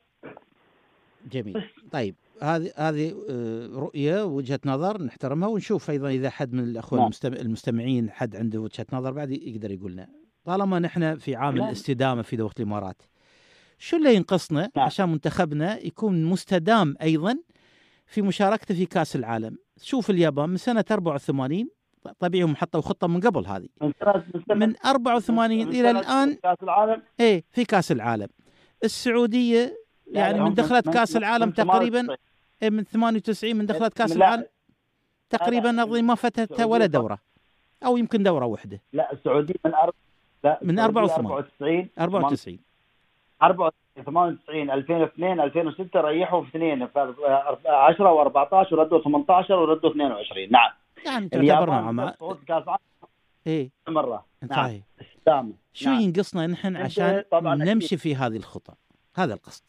جميل. طيب هذه هذه رؤيه وجهه نظر نحترمها ونشوف ايضا اذا حد من الاخوه المستمعين حد عنده وجهه نظر بعد يقدر يقول لنا. طالما نحن في عام لا. الاستدامه في دوله الامارات، شو اللي ينقصنا لا. عشان منتخبنا يكون مستدام ايضا في مشاركته في كاس العالم؟ شوف اليابان من سنه أربعة وثمانين طبيعي هم حطوا خطه من قبل هذه من أربعة وثمانين الى الان كاس العالم ايه في كاس العالم. السعوديه يعني من دخلت كاس العالم تقريبا من ثمانية وتسعين من دخلت كاس العالم تقريبا نظري ما فتتها ولا دوره او يمكن دوره واحده. لا السعوديه من أرب... لا من أربعة وثمانين أربعة وتسعين أربعة وتسعين ثمانية وتسعين ألفين واثنين ألفين وستة ريحوا في اثنين في عشرة وأربعة عشر وردوا ثمانية عشر وردوا اثنين وعشرين. نعم يعني تعتبرنا مع صعود كاس العالم ايه مره. صحيح. نعم. شو نعم. ينقصنا نحن عشان نمشي أكيد. في هذه الخطة هذا القصد.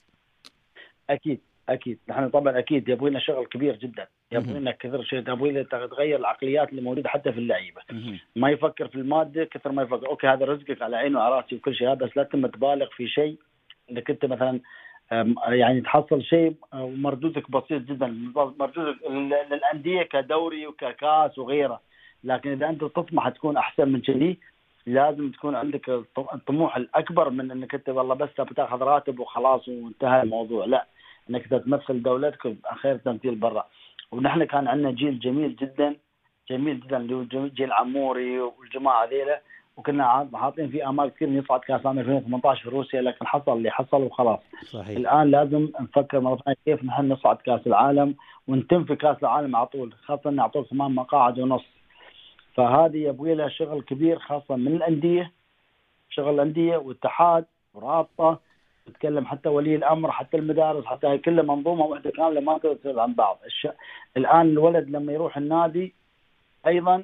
اكيد اكيد نحن طبعا اكيد يبغى لنا شغل كبير جدا، يبغى لنا كثير شيء، يبغى لنا تغير العقليات اللي موجوده حتى في اللعيبه، ما يفكر في الماده كثر ما يفكر اوكي هذا رزقك على عيني وعلى راسي وكل شيء، بس لا تم تبالغ في شيء انك انت مثلا يعني تحصل شيء مردودك بسيط جدا، مردودك للانديه كدوري وككاس وغيره، لكن اذا انت تطمح تكون احسن من كذي لازم تكون عندك الطموح الاكبر من انك انت والله بس بتاخذ راتب وخلاص وانتهى الموضوع، لا انك تمثل دولتك خير تمثيل برا. ونحن كان عندنا جيل جميل جدا جميل جدا اللي هو جيل عموري والجماعه ذيلا، وكنا حاطين في امال كثير نصعد كاس العالم ألفين وثمانية عشر في روسيا، لكن حصل اللي حصل وخلاص. صحيح. الان لازم نفكر مره ثانيه كيف نحن نصعد كاس العالم ونتم في كاس العالم على طول، خاصه نعطوه ثمان مقاعد ونص. فهذه يبغي لها شغل كبير خاصه من الانديه، شغل الانديه والاتحاد ورابطه، نتكلم حتى ولي الامر حتى المدارس، حتى هي كلها منظومه واحده كامله ما تفصل عن بعض. الش... الان الولد لما يروح النادي ايضا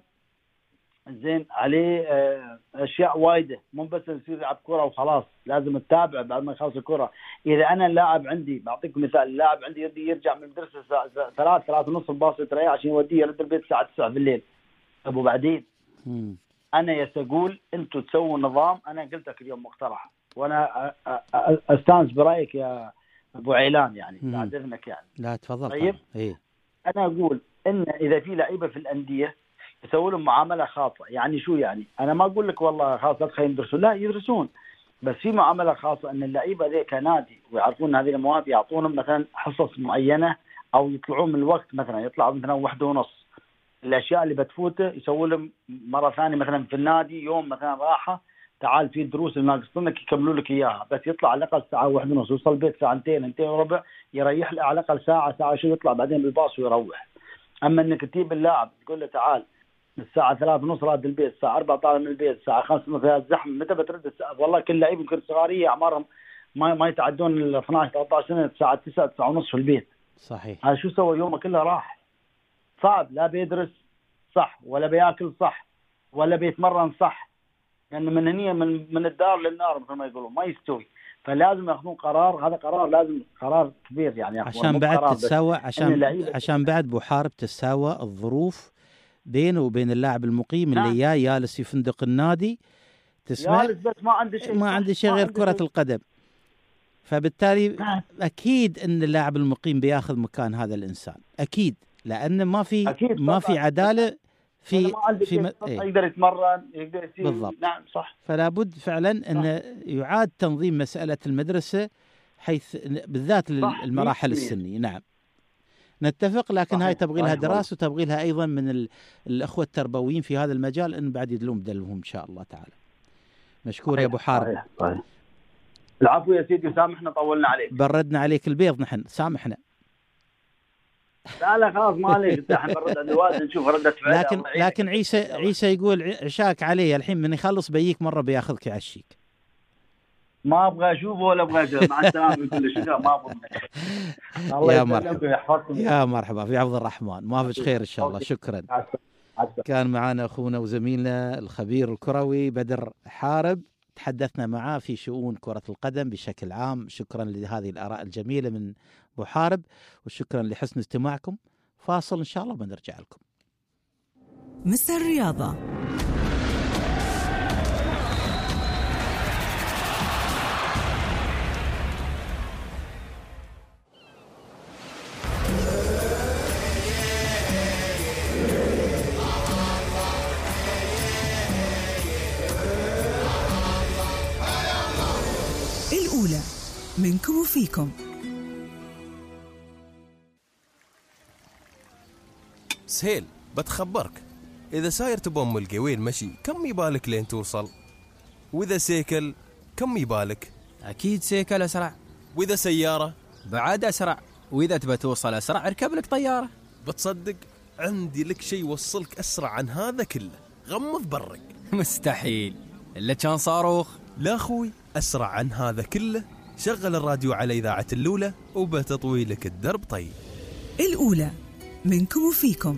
زين عليه اشياء وايده، مو بس يصير يلعب كره وخلاص، لازم تتابع بعد ما يخلص الكره. اذا انا اللاعب عندي بعطيك مثال، اللاعب عندي يريد يرجع من المدرسه الساعه ثلاثة ثلاثة ونص الباص يتريح عشان يوديه يرد البيت الساعه تسعة بالليل. ابو بعدين مم. انا يسأقول انتم تسووا نظام، انا قلت لك اليوم مقترح وانا استانس برايك يا ابو عيلان يعني بعد اذنك يعني. لا تفضل. طيب إيه؟ انا اقول ان اذا في لعيبه في الانديه يسووا لهم معامله خاصه، يعني شو يعني؟ انا ما اقول لك والله خلاص لا تخليهم يدرسون، لا يدرسون، بس في معامله خاصه ان اللعيبه ذي كنادي ويعرفون هذه المواهب يعطونهم مثلا حصص معينه او يطلعون من الوقت، مثلا يطلعوا مثلا واحدة ونص، الاشياء اللي بتفوته يسووا لهم مره ثانيه مثلا في النادي يوم مثلا راحه، تعال في دروس اللي ناقصينك يكملوا لك اياها، بس يطلع على الاقل ساعه واحدة ونص، يوصل البيت ساعتين انتين وربع، يريح له على الاقل ساعه ساعه شو يطلع بعدين بالباص ويروح. اما انك تجيب اللاعب تقول له تعال الساعه ثلاثة ونص راد البيت، الساعه أربعة طالع من البيت، الساعه خمسة ونص الزحمه، متى بترد الساعة؟ والله كل لعيب يمكن صغاريه اعمارهم ما ما يتعدون ال اثني عشر ثلاثة عشر سنه، الساعه تسعة تسعة ونص في البيت. صحيح. هذا شو سوى يومه كله راح، صعب، لا بيدرس صح ولا بياكل صح ولا بيتمرن صح، لأن يعني من هنا من من الدار للنار مثل ما يقولون، ما يستوي. فلازم ياخذون قرار، هذا قرار لازم قرار كبير يعني عشان بعد تتساوى، عشان عشان بعد بو حارب تتساوى الظروف بينه وبين اللاعب المقيم اللي نعم. جاي جالس في فندق النادي، تسمع بس ما عنده شيء ما عنده شيء غير كرة القدم، فبالتالي نعم. أكيد أن اللاعب المقيم بياخذ مكان هذا الإنسان، أكيد، لأن ما في أكيد ما في عدالة في في م... إيه؟ يقدر يتمرن يقدر يصير. بالضبط. نعم صح. فلا بد فعلا أن يعاد تنظيم مسألة المدرسة حيث بالذات المراحل السنية. نعم نتفق، لكن هاي تبغي لها دراسة وتبغي لها أيضا من ال... الأخوة التربويين في هذا المجال أن بعد يدلون بدلهم إن شاء الله تعالى. مشكور يا أبو حارب. صحيح. صحيح. العفو يا سيدي، سامحنا طولنا عليك، بردنا عليك البيض نحن، سامحنا. لا لا خلاص ما عليك، احنا نرد على الوالد نشوف ردة فعله. لكن لكن عيسى عيسى يقول عشاك علي الحين، من يخلص بيجيك مرة بياخذك يعشيك. ما ابغى اشوفه ولا ابغى اشوفه، مع السلامة كل شيء، ما ابغى. الله يا مرحبا يا مرحبا في عبد الرحمن، ما فيش خير ان شاء الله. شكرا. كان معنا اخونا وزميلنا الخبير الكروي بدر حارب، تحدثنا معاه في شؤون كرة القدم بشكل عام. شكرا لهذه الآراء الجميلة من أبو حارب، وشكرا لحسن استماعكم. فاصل إن شاء الله بنرجع لكم. مستر الرياضة. الأولى منكم وفيكم. سهيل بتخبرك، إذا ساير تبوم القويل مشي كم يبالك لين توصل؟ وإذا سيكل كم يبالك؟ أكيد سيكل أسرع. وإذا سيارة؟ بعد أسرع. وإذا تبى توصل أسرع اركب لك طيارة. بتصدق عندي لك شيء يوصلك أسرع عن هذا كله، غمض برك. مستحيل إلا كان صاروخ. لا أخوي، أسرع عن هذا كله. شغل الراديو على إذاعة الأولى وبتطوي لك الدرب. طيب الأولى منكم وفيكم.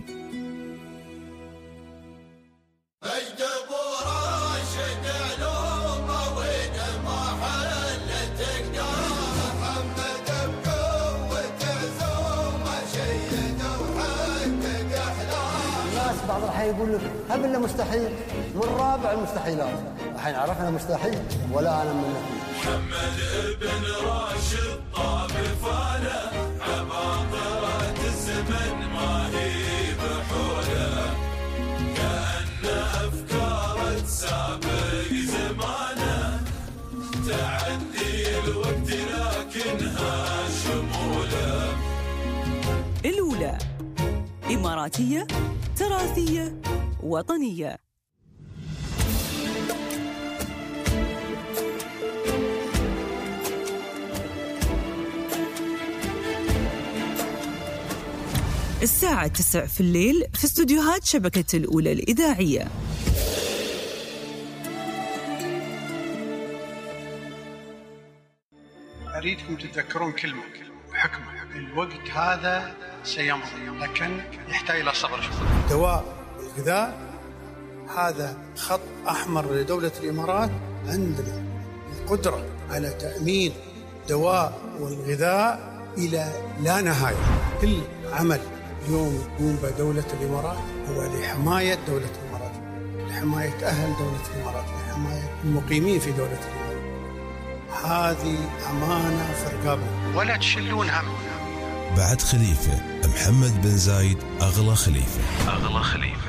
بعض الحين يقول لك هب إلا مستحيل، من رابع المستحيلات. الحين عرفنا مستحيل ولا أنا من محمد بن راشد طاب فاله، عباقرة الزمن ما هي بحوله، كأن أفكار تسابق زمانه، تعدي الوقت لكنها شموله. الأولى إماراتية تراثية وطنية. الساعة تسع في الليل في استوديوهات شبكة الأولى الإذاعية. أريدكم تتذكرون كلمة وحكمة، الوقت هذا سيمضي لكن يحتاج إلى صبر. الدواء والغذاء هذا خط أحمر لدولة الإمارات. عندنا القدرة على تأمين دواء والغذاء إلى لا نهاية. كل عمل يوم يقوم بدولة الإمارات هو لحماية دولة الإمارات، لحماية أهل دولة الإمارات، لحماية المقيمين في دولة الإمارات. هذه أمانة في رقابنا ولا تشلون هم. بعد خليفة محمد بن زايد أغلى خليفة. أغلى خليفة.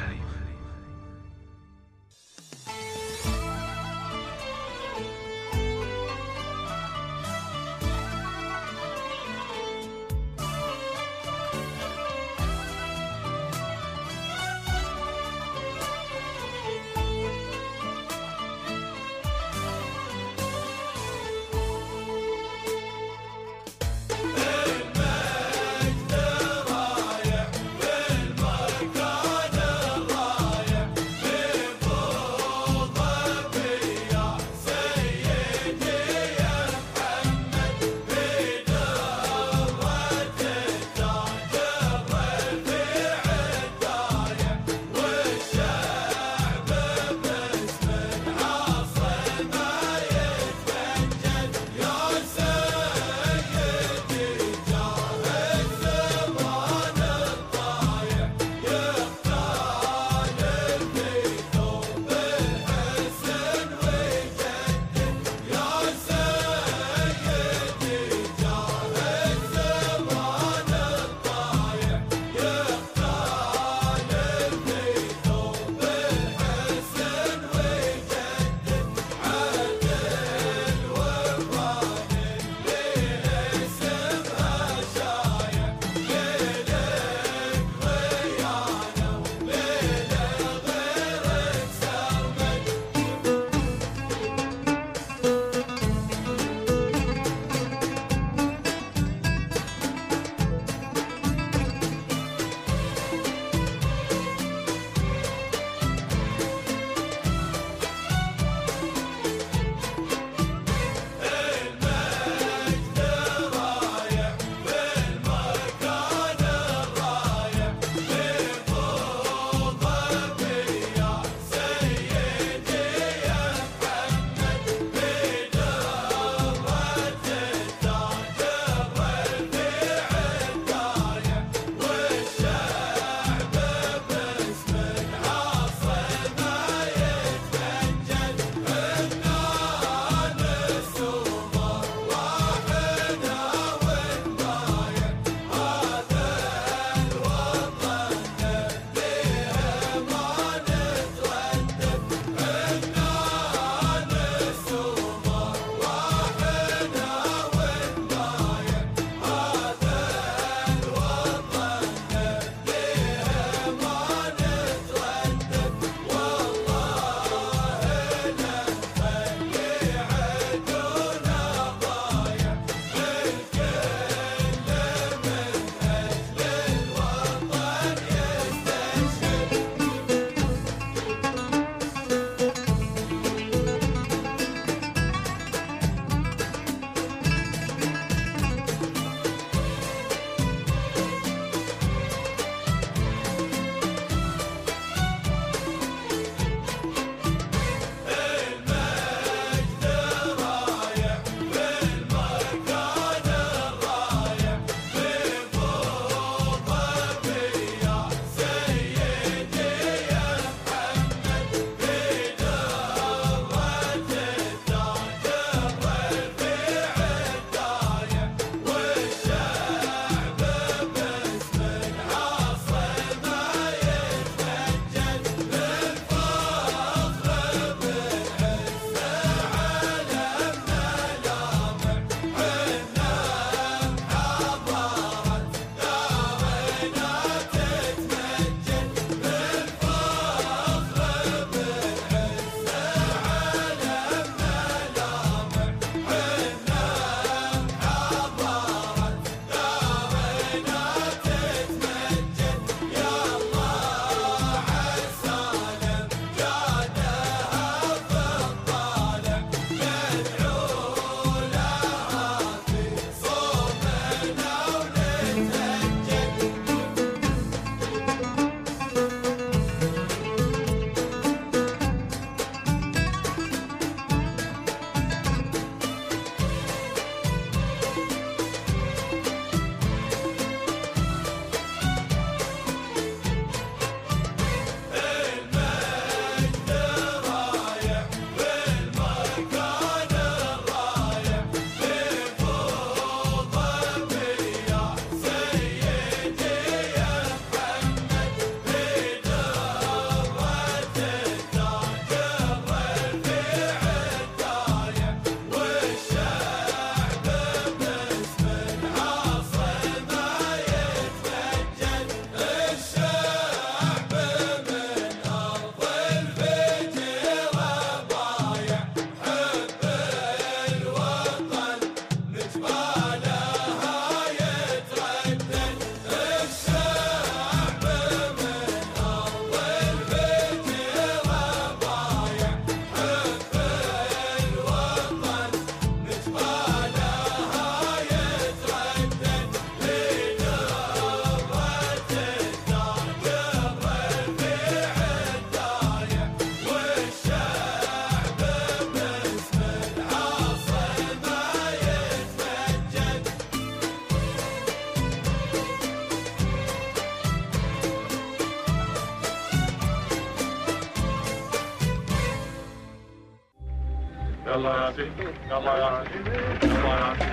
يلا يا عزيز يلا يا عزيز يلا يا عزيز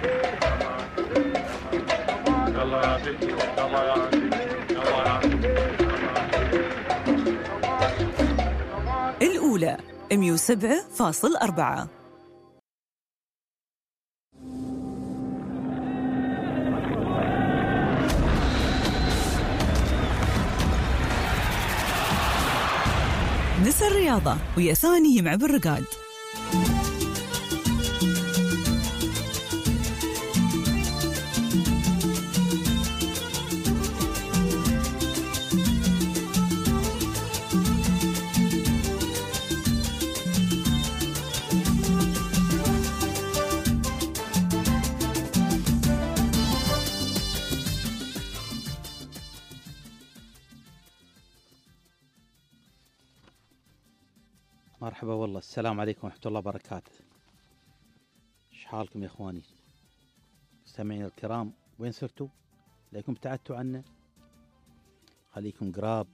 يلا يا عزيز يلا يا عزيز يلا يا عزيز. الأولى مية وسبعة فاصل أربعة. نسى الرياضة ويا ثاني يمع بالرقاد. مرحبا والله، السلام عليكم ورحمة الله وبركاته. ايش حالكم يا اخواني مستمعين الكرام؟ وين صرتوا؟ ليكم ابتعدتوا عنا؟ خليكم قراب.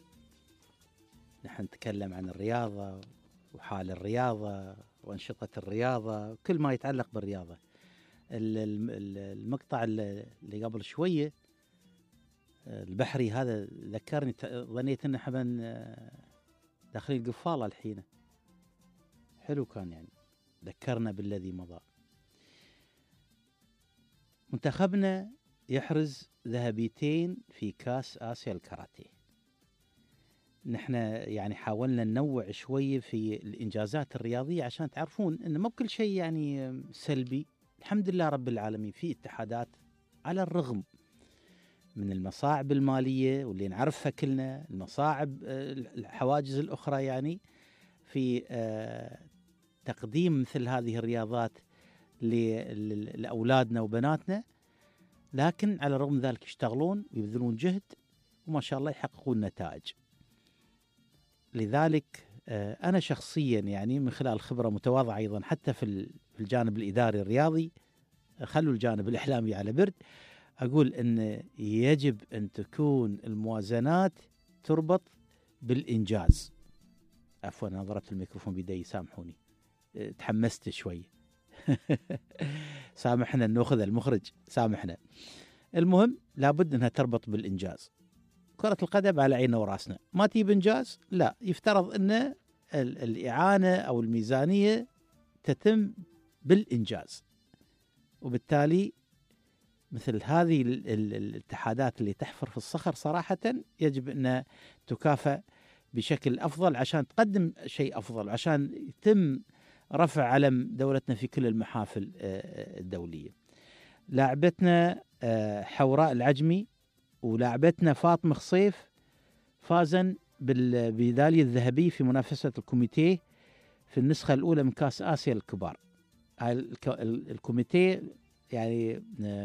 نحن نتكلم عن الرياضة وحال الرياضة وأنشطة الرياضة وكل ما يتعلق بالرياضة. المقطع اللي قبل شوية البحري هذا ذكرني، ظنيت ان احنا داخلين القفالة الحين. حلو كان، يعني ذكرنا بالذي مضى. منتخبنا يحرز ذهبيتين في كاس آسيا الكاراتيه. نحن يعني حاولنا ننوع شوية في الإنجازات الرياضية عشان تعرفون إن مو كل شيء يعني سلبي. الحمد لله رب العالمين في اتحادات على الرغم من المصاعب المالية واللي نعرفها كلنا، المصاعب الحواجز الأخرى يعني في تقديم مثل هذه الرياضات لأولادنا وبناتنا، لكن على الرغم من ذلك يشتغلون ويبذلون جهد وما شاء الله يحققون نتائج. لذلك أنا شخصيا يعني من خلال خبرة متواضعة أيضا حتى في الجانب الإداري الرياضي، خلوا الجانب الإعلامي على برد، أقول أن يجب أن تكون الموازنات تربط بالإنجاز. عفوا أنا ضربت الميكروفون بيدي، سامحوني تحمست شوي. سامحنا نأخذ المخرج، سامحنا. المهم لابد أنها تربط بالإنجاز. كرة القدم على عيننا وراسنا، ما تجيب إنجاز لا، يفترض أن الإعانة أو الميزانية تتم بالإنجاز. وبالتالي مثل هذه الاتحادات اللي تحفر في الصخر صراحة يجب أن تكافأ بشكل أفضل عشان تقدم شيء أفضل، عشان يتم رفع علم دولتنا في كل المحافل الدولية. لاعبتنا حوراء العجمي ولاعبتنا فاطمة خصيف فازن بالميدالية الذهبية في منافسة الكوميتيه في النسخة الأولى من كأس آسيا الكبار. الكوميتيه يعني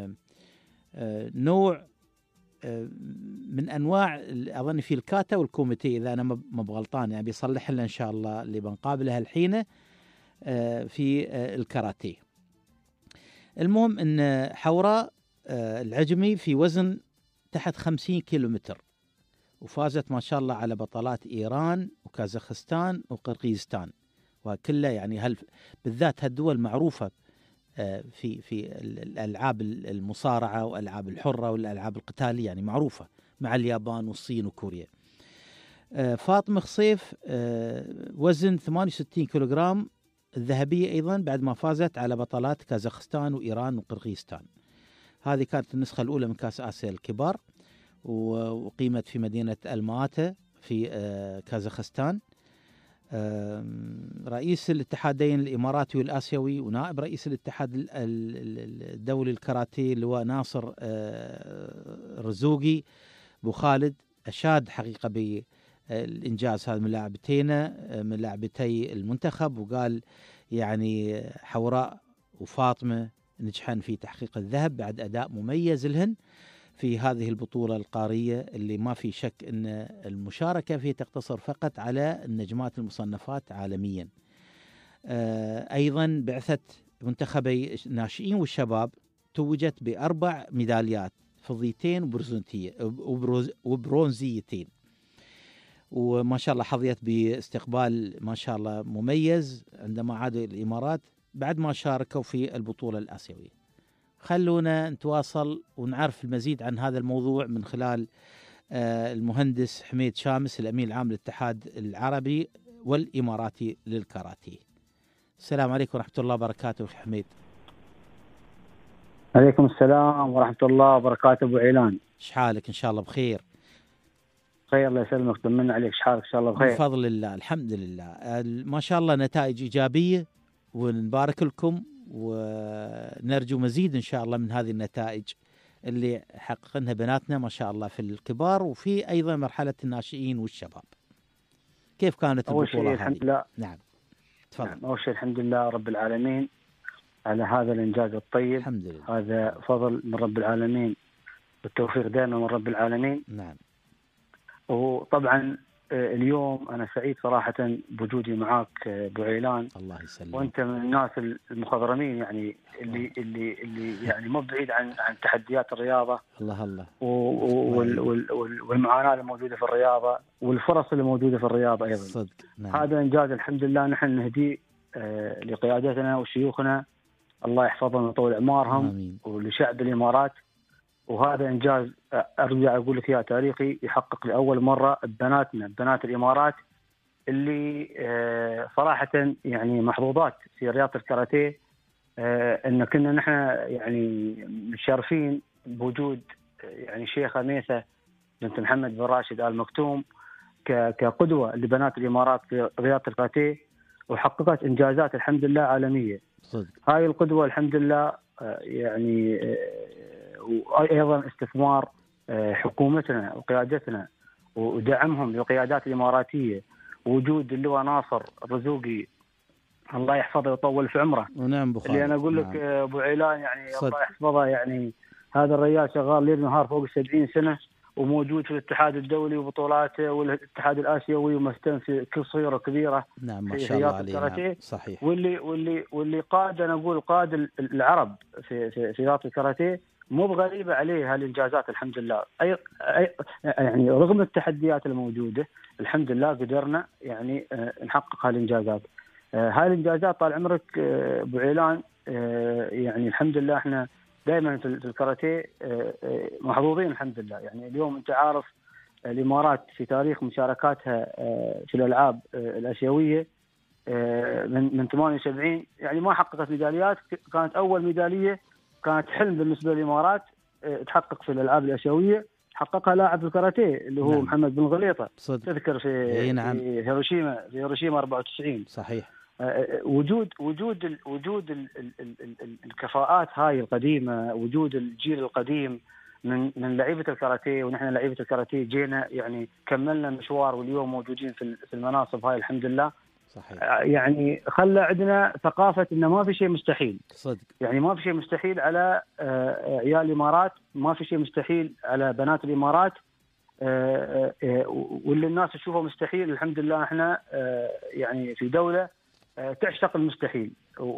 نوع من انواع اظن في الكاتا والكوميتيه، اذا انا ما بغلطان، يعني بيصلح لنا ان شاء الله اللي بنقابلها الحين في الكاراتيه. المهم ان حوراء العجمي في وزن تحت خمسين كيلومتر، وفازت ما شاء الله على بطلات ايران وكازاخستان وقرقيزستان، وكلها يعني هل بالذات هالدول معروفه في في الالعاب المصارعه والالعاب الحره والالعاب القتاليه، يعني معروفه مع اليابان والصين وكوريا. فاطمه خصيف وزن ثمانية وستين كيلوغرام الذهبيه ايضا بعد ما فازت على بطلات كازاخستان وايران وقرقيزستان. هذه كانت النسخه الاولى من كاس اسيا الكبار، وقيمت في مدينه الماتا في كازاخستان. رئيس الاتحادين الإماراتي والآسيوي ونائب رئيس الاتحاد الدولي الكاراتيه اللواء ناصر رزوقي بو خالد أشاد حقيقة بالإنجاز هذا من لاعبتين من لاعبتي المنتخب، وقال يعني حوراء وفاطمة نجحن في تحقيق الذهب بعد أداء مميز لهن في هذه البطولة القارية اللي ما في شك أن المشاركة فيه تقتصر فقط على النجمات المصنفات عالميا. أيضا بعثة منتخبي الناشئين والشباب توجت بأربع ميداليات فضيتين وبرونزيتين، وما شاء الله حظيت باستقبال ما شاء الله مميز عندما عادوا الإمارات بعد ما شاركوا في البطولة الآسيوية. خلونا نتواصل ونعرف المزيد عن هذا الموضوع من خلال المهندس حميد شامس الأمين العام للاتحاد العربي والإماراتي للكاراتيه. السلام عليكم ورحمة الله وبركاته أخي حميد. عليكم السلام ورحمة الله وبركاته أبو عيلان. شحالك؟ إن شاء الله بخير. خير الله يسلمك، طمنا عليك، شحالك؟ إن شاء الله بخير بفضل الله الحمد لله. ما شاء الله نتائج إيجابية ونبارك لكم ونرجو مزيد إن شاء الله من هذه النتائج اللي حققنها بناتنا ما شاء الله في الكبار وفي أيضا مرحلة الناشئين والشباب. كيف كانت البطولة هذه؟ الحمد لله. نعم تفضل. نعم. أول شيء الحمد لله رب العالمين على هذا الإنجاز الطيب. الحمد لله. هذا فضل من رب العالمين والتوفيق دائما من رب العالمين. نعم. وطبعا اليوم أنا سعيد صراحة بوجودي معاك أبو عيلان. الله يسلمك. وأنت من الناس المخضرمين يعني اللي اللي اللي يعني مو بعيد عن عن تحديات الرياضة. الله الله. وال وال والمعاناة الموجودة في الرياضة والفرص اللي موجودة في الرياضة أيضا. صدق. نعم. هذا إنجاز الحمد لله نحن نهديه آه لقيادتنا وشيوخنا الله يحفظهم ويطول أعمارهم. آمين. ولشعب الإمارات. وهذا إنجاز أرجع أقول لك يا تاريخي يحقق لأول مرة بناتنا بنات الإمارات اللي صراحة يعني محظوظات في رياضة الكاراتيه إن كنا نحن يعني مشرفين بوجود يعني شيخة ميسة بنت محمد بن راشد آل مكتوم كقدوة لبنات الإمارات في رياضة الكاراتيه وحققت إنجازات الحمد لله عالمية. صدق. هاي القدوة الحمد لله يعني وأيضا استثمار حكومتنا وقيادتنا ودعمهم للقيادات الإماراتية ووجود اللواء ناصر الرزوقي الله يحفظه ويطول في عمره. ونعم بخير. اللي أنا أقول لك نعم. أبو عيلان يعني صد. الله يحفظه يعني هذا الرجال شغال ليل نهار فوق السبعين سنة وموجود في الاتحاد الدولي وبطولاته والاتحاد الآسيوي ومهتم في كل صغيرة كبيرة. نعم ما شاء الله عليه. نعم. صحيح. واللي واللي واللي قاد أنا أقول قاد العرب في في في رياضة الكاراتيه مو بغريبة عليه هالإنجازات الحمد لله. أي أي يعني رغم التحديات الموجودة الحمد لله قدرنا يعني نحقق هالإنجازات. هاي الإنجازات طال عمرك أبو عيلان يعني الحمد لله احنا دائما في الكاراتيه محظوظين الحمد لله. يعني اليوم انت عارف الإمارات في تاريخ مشاركاتها في الألعاب الآسيوية من من ثمانية وسبعين يعني ما حققت ميداليات. كانت أول ميدالية كانت حلم بالنسبة للإمارات تحقق في الألعاب الآسيوية حققها لاعب الكاراتيه اللي هو نعم. محمد بن غليطة. صدق. تذكر في, نعم. في هيروشيما في هيروشيما أربعة وتسعين. صحيح. وجود وجود ال وجود ال ال ال ال الكفاءات هاي القديمة وجود الجيل القديم من من لعيبة الكاراتيه ونحن لعيبة الكاراتيه جينا يعني كملنا مشوار واليوم موجودين في في المناصب هاي الحمد لله. صحيح. يعني خلى عندنا ثقافة إنه ما في شيء مستحيل. صدق. يعني ما في شيء مستحيل على عيال الإمارات ما في شيء مستحيل على بنات الإمارات واللي الناس تشوفه مستحيل الحمد لله احنا يعني في دولة تعشق المستحيل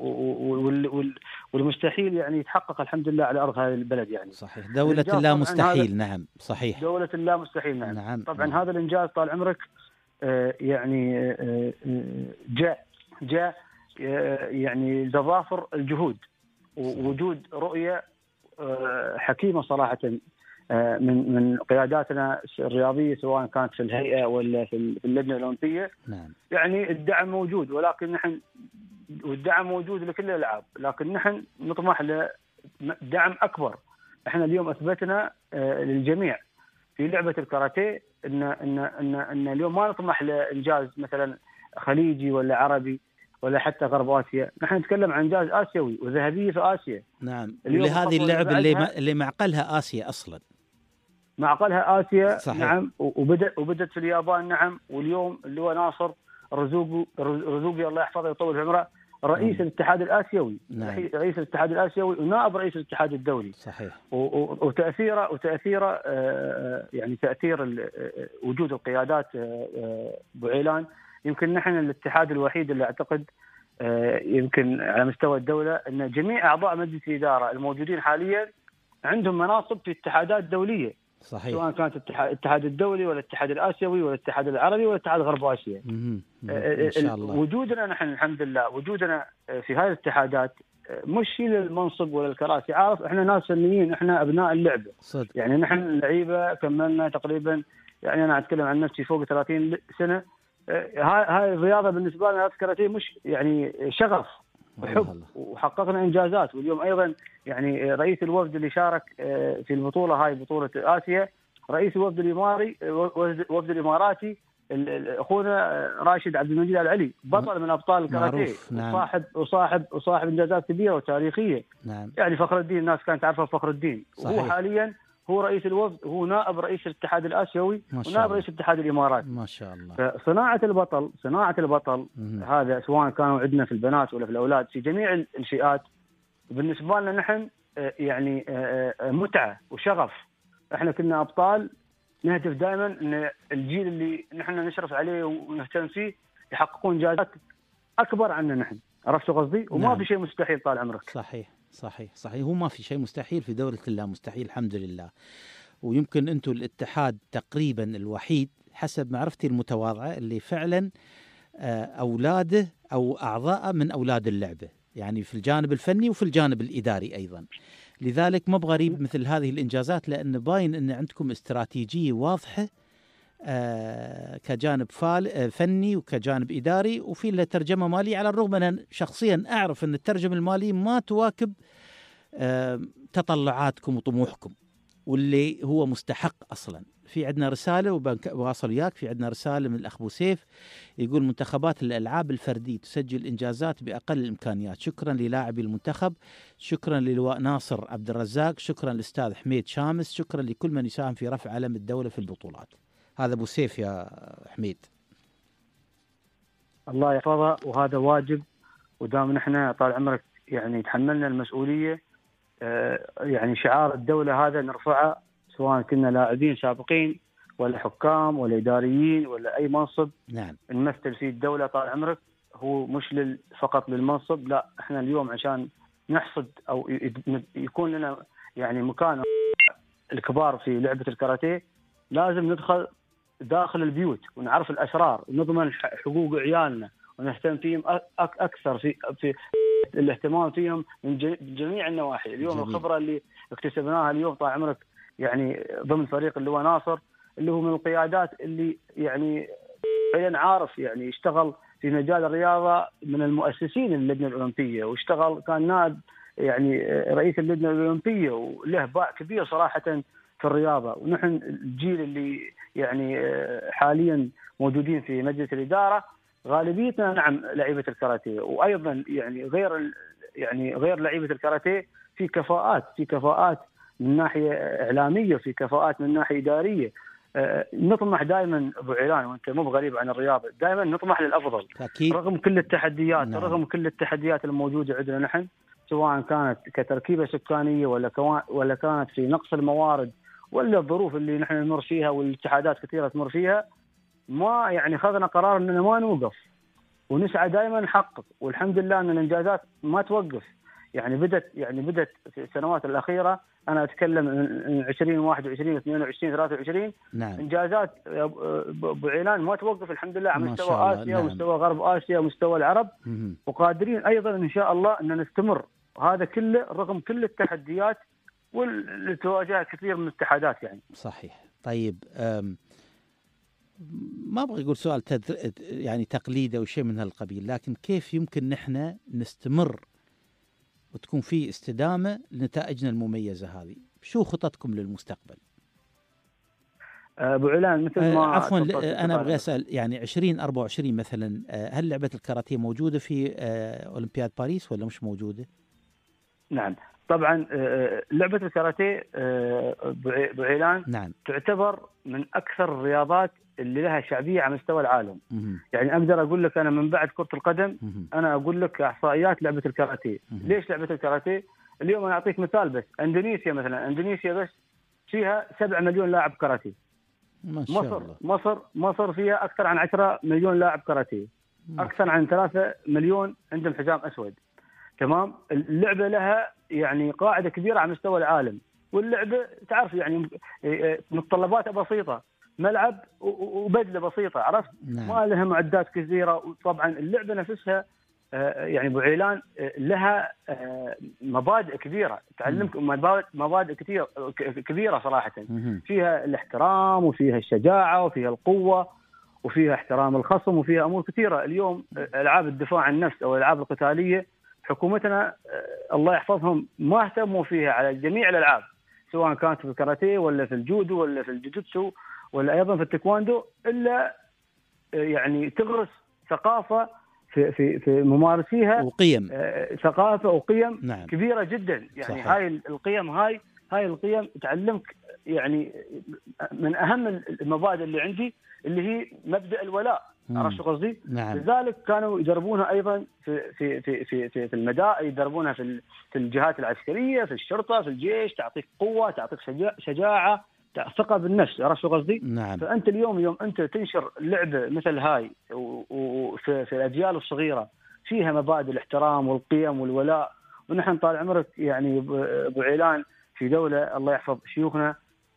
والمستحيل يعني يتحقق الحمد لله على أرض هذا البلد. يعني صحيح دولة لا مستحيل. نعم صحيح دولة لا مستحيل. نعم, نعم. طبعا نعم. هذا الإنجاز طال عمرك يعني جاء جاء يعني تضافر الجهود ووجود رؤية حكيمة صراحة من من قياداتنا الرياضية سواء كانت في الهيئة ولا في اللجنة الأولمبية. نعم. يعني الدعم موجود ولكن نحن والدعم موجود لكل الألعاب لكن نحن نطمح لدعم أكبر. احنا اليوم أثبتنا للجميع في لعبة الكاراتيه إن إن إن إن اليوم ما نطمح لإنجاز مثلا خليجي ولا عربي ولا حتى غرب آسيا. نحن نتكلم عن إنجاز آسيوي وذهبية في آسيا. نعم. لهذه اللعبة اللي ما اللي معقلها آسيا أصلا. معقلها آسيا. صحيح. نعم. وبدأ وبدت في اليابان. نعم. واليوم اللي هو ناصر الرزوقي الرزوقي الله يحفظه ويطول في عمره رئيس نعم. الاتحاد الآسيوي. نعم. رئيس الاتحاد الآسيوي ونائب رئيس الاتحاد الدولي. صحيح. وتأثيره وتأثيره يعني تأثير وجود القيادات أبو عيلان يمكن نحن الاتحاد الوحيد اللي أعتقد يمكن على مستوى الدولة أن جميع أعضاء مجلس الإدارة الموجودين حاليا عندهم مناصب في اتحادات دولية. صحيح. سواء كانت الاتحاد الدولي ولا الاتحاد الآسيوي ولا الاتحاد العربي ولا الاتحاد غرب آسيا. إن شاء الله. وجودنا نحن الحمد لله وجودنا في هذه الاتحادات مش شيء للمنصب ولا الكراسي، عارف احنا ناس فنيين، احنا ابناء اللعبه صدق. يعني نحن لعيبه كملنا تقريبا، يعني انا اتكلم عن نفسي فوق ثلاثين سنه. هاي الرياضه بالنسبه لنا الكاراتيه مش يعني شغف وحب، وحققنا انجازات. واليوم ايضا يعني رئيس الوفد اللي شارك في البطوله هاي بطوله اسيا، رئيس الوفد الاماري وفد الاماراتي اخونا راشد عبد المجيد العلي، بطل من ابطال الكاراتيه، نعم. وصاحب وصاحب وصاحب انجازات كبيره وتاريخيه، نعم. يعني فخر الدين، الناس كانت تعرفه فخر الدين، وهو حاليا هو رئيس الوفد، هو نائب رئيس الاتحاد الآسيوي ونائب رئيس الاتحاد الإماراتي. ما شاء الله. فصناعة البطل صناعة البطل مم. هذا سواء كانوا عندنا في البنات ولا في الأولاد في جميع الفئات، بالنسبة لنا نحن يعني متعة وشغف. احنا كنا أبطال، نهدف دائما ان الجيل اللي نحن نشرف عليه ونهتم فيه يحققون انجازات اكبر عنا نحن، عرفت قصدي؟ وما نعم. في شيء مستحيل طال عمرك. صحيح صحيح صحيح، هو ما في شيء مستحيل في دولة الله مستحيل الحمد لله. ويمكن أنتم الاتحاد تقريبا الوحيد حسب معرفتي المتواضعة اللي فعلا أولاده أو أعضاء من أولاد اللعبة، يعني في الجانب الفني وفي الجانب الإداري أيضا. لذلك ما بغريب مثل هذه الإنجازات، لأن باين أن عندكم استراتيجية واضحة آه كجانب فني وكجانب إداري، وفي له ترجمة مالية، على الرغم أن شخصيا أعرف أن الترجمة المالية ما تواكب آه تطلعاتكم وطموحكم، واللي هو مستحق أصلا. في عندنا رسالة وبواصل وياك، في عندنا رسالة من الأخ أبو سيف يقول: منتخبات الألعاب الفردية تسجل إنجازات بأقل الإمكانيات. شكرا للاعبي المنتخب، شكرا للواء ناصر عبد الرزاق، شكرا للأستاذ حميد شامس، شكرا لكل من يساهم في رفع علم الدولة في البطولات. هذا أبو سيف يا حميد. الله يحفظه، وهذا واجب، ودام نحن طال عمرك يعني تحملنا المسؤولية، يعني شعار الدولة هذا نرفعه، سواء كنا لاعبين سابقين ولا حكام ولا إداريين ولا أي منصب نعم. نمثل فيه الدولة طال عمرك، هو مش لل فقط للمنصب، لا احنا اليوم عشان نحصد أو يكون لنا يعني مكان الكبار في لعبة الكاراتيه، لازم ندخل داخل البيوت ونعرف الأسرار ونضمن حقوق عيالنا ونهتم فيهم أكثر في في الاهتمام فيهم من جميع النواحي. اليوم جميل. الخبرة اللي اكتسبناها اليوم طال عمرك يعني ضمن فريق اللي هو ناصر، اللي هو من القيادات اللي يعني فعلا عارف يعني اشتغل في مجال الرياضة، من المؤسسين اللجنة الأولمبية، واشتغل كان نائب يعني رئيس اللجنة الأولمبية، وله باع كبير صراحة في الرياضة. ونحن الجيل اللي يعني حاليا موجودين في مجلس الإدارة غالبيتنا نعم لعيبة الكاراتيه، وأيضا يعني غير يعني غير لعيبة الكاراتيه في كفاءات في كفاءات من ناحية إعلامية، في كفاءات من ناحية إدارية. أه نطمح دائما أبو علان، وأنت مو بغريب عن الرياضة، دائما نطمح للأفضل أكيد. رغم كل التحديات نعم. رغم كل التحديات الموجودة عندنا نحن، سواء كانت كتركيبة سكانية ولا كوا ولا كانت في نقص الموارد ولا الظروف اللي نحن نمر فيها والاتحادات كثيرة تمر فيها، ما يعني خذنا قرار أننا ما نوقف ونسعى دائما نحقق. والحمد لله أن الإنجازات ما توقف، يعني بدت يعني بدت في السنوات الأخيرة، أنا أتكلم من عشرين واحد وعشرين اثنين وعشرين ثلاثة وعشرين نعم. إنجازات أبو علان ما توقف الحمد لله على مستوى آسيا نعم. ومستوى غرب آسيا ومستوى العرب م- وقادرين أيضا إن شاء الله أن نستمر هذا كله رغم كل التحديات واللي تواجه كثير من الاتحادات يعني. صحيح. طيب ما أبغى أقول سؤال تدر... يعني تقليدي أو شيء من هالقبيل، لكن كيف يمكن نحن نستمر وتكون في استدامة لنتائجنا المميزة هذه؟ شو خططكم للمستقبل؟ أبو علان مثل ما أه عفوا أنا أبغى أسأل، يعني عشرين أربعة وعشرين مثلا، هل لعبة الكاراتيه موجودة في أولمبياد باريس ولا مش موجودة؟ نعم طبعا لعبة الكاراتيه أبو علان نعم. تعتبر من أكثر الرياضات اللي لها شعبية على مستوى العالم. مم. يعني أقدر أقول لك أنا من بعد كرة القدم مم. أنا أقول لك إحصائيات لعبة الكاراتيه. ليش لعبة الكاراتيه؟ اليوم أنا أعطيك مثال بس، إندونيسيا مثلا، إندونيسيا بس فيها سبعة مليون لاعب كاراتيه. ما شاء مصر الله. مصر مصر فيها أكثر عن عشرة مليون لاعب كاراتيه، أكثر عن ثلاثة مليون عندهم حزام أسود. تمام. اللعبة لها يعني قاعدة كبيرة على مستوى العالم، واللعبه تعرف يعني متطلباتها بسيطه، ملعب وبدله بسيطه، عرفت؟ نعم. ما لها معدات كثيره. وطبعا اللعبه نفسها يعني ابو عيلان لها مبادئ كبيره، تعلمك مبادئ كثير كبيره صراحه. فيها الاحترام وفيها الشجاعه وفيها القوه وفيها احترام الخصم وفيها امور كثيره. اليوم العاب الدفاع عن النفس او الالعاب القتاليه حكومتنا الله يحفظهم ما اهتموا فيها على جميع الالعاب، سواء كانت في الكاراتيه ولا في الجودو ولا في الجوجوتسو ولا ايضا في التايكواندو، الا يعني تغرس ثقافه في في في ممارسيها وقيم، آه ثقافه وقيم نعم. كبيره جدا. يعني صحيح. هاي القيم هاي هاي القيم تعلمك يعني من اهم المبادئ اللي عندي اللي هي مبدا الولاء، عرفت قصدي؟ نعم. لذلك كانوا يدربونها ايضا في في في في في, في المدائن، يدربونها في في الجهات العسكريه، في الشرطه، في الجيش، تعطيك قوه، تعطيك شجاعه، ثقه بالنفس، عرفت قصدي؟ نعم. فانت اليوم يوم انت تنشر لعبه مثل هاي وفي في الاجيال الصغيره فيها مبادئ الاحترام والقيم والولاء. ونحن طال عمرك يعني ابو عيلان في دوله الله يحفظ شيوخنا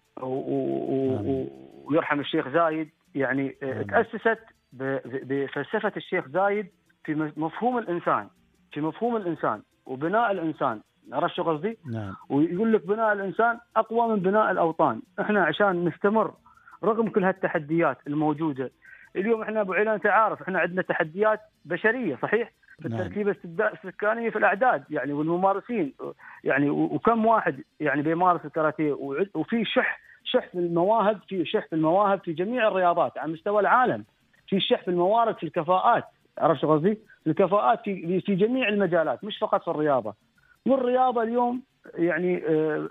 ويرحم الشيخ زايد، يعني نعم. تاسست بفلسفه الشيخ زايد في مفهوم الانسان، في مفهوم الانسان وبناء الانسان، عرفت شو قصدي؟ نعم. ويقول لك بناء الانسان اقوى من بناء الاوطان. احنا عشان نستمر رغم كل هالتحديات الموجوده اليوم، احنا ابو عيلان انت عارف احنا عندنا تحديات بشريه صحيح في التركيبه السكانيه في الاعداد يعني والممارسين يعني، وكم واحد يعني بيمارس الكاراتيه، وفي شح شح في المواهب، في شح في المواهب في جميع الرياضات على مستوى العالم، في شح في الموارد، في الكفاءات، عرفت قصدي؟ الكفاءات في في جميع المجالات مش فقط في الرياضه. والرياضه اليوم يعني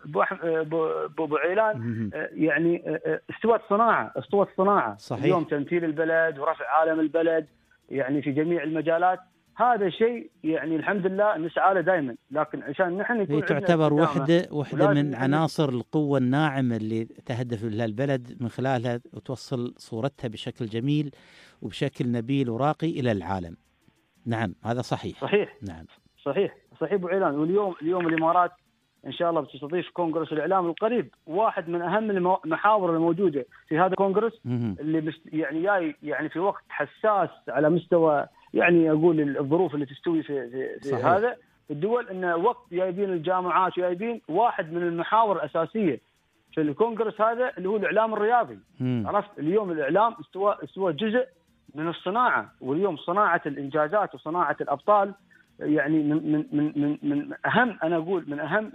ابو عيلان يعني استوت صناعه، استوت صناعه صحيح. اليوم تمثيل البلد ورفع عالم البلد يعني في جميع المجالات. هذا شيء يعني الحمد لله نسعى له دائما، لكن عشان نحن هي تعتبر وحده وحده من عناصر القوه الناعمه اللي تهدف لها البلد من خلالها وتوصل صورتها بشكل جميل وبشكل نبيل وراقي الى العالم. نعم هذا صحيح. صحيح. نعم صحيح صحيح ابو عيلان. واليوم اليوم الامارات ان شاء الله بتستضيف كونغرس الاعلام القريب، واحد من اهم المحاور الموجوده في هذا الكونغرس اللي يعني جاي يعني في وقت حساس على مستوى يعني اقول الظروف اللي تستوي في, في, في هذا الدول، ان وقت جايبين الجامعات وجايبين واحد من المحاور الاساسيه في الكونغرس هذا اللي هو الاعلام الرياضي. عرفت اليوم الاعلام استوى استوى جزء من الصناعه، واليوم صناعه الانجازات وصناعه الابطال يعني من من من من اهم انا اقول من اهم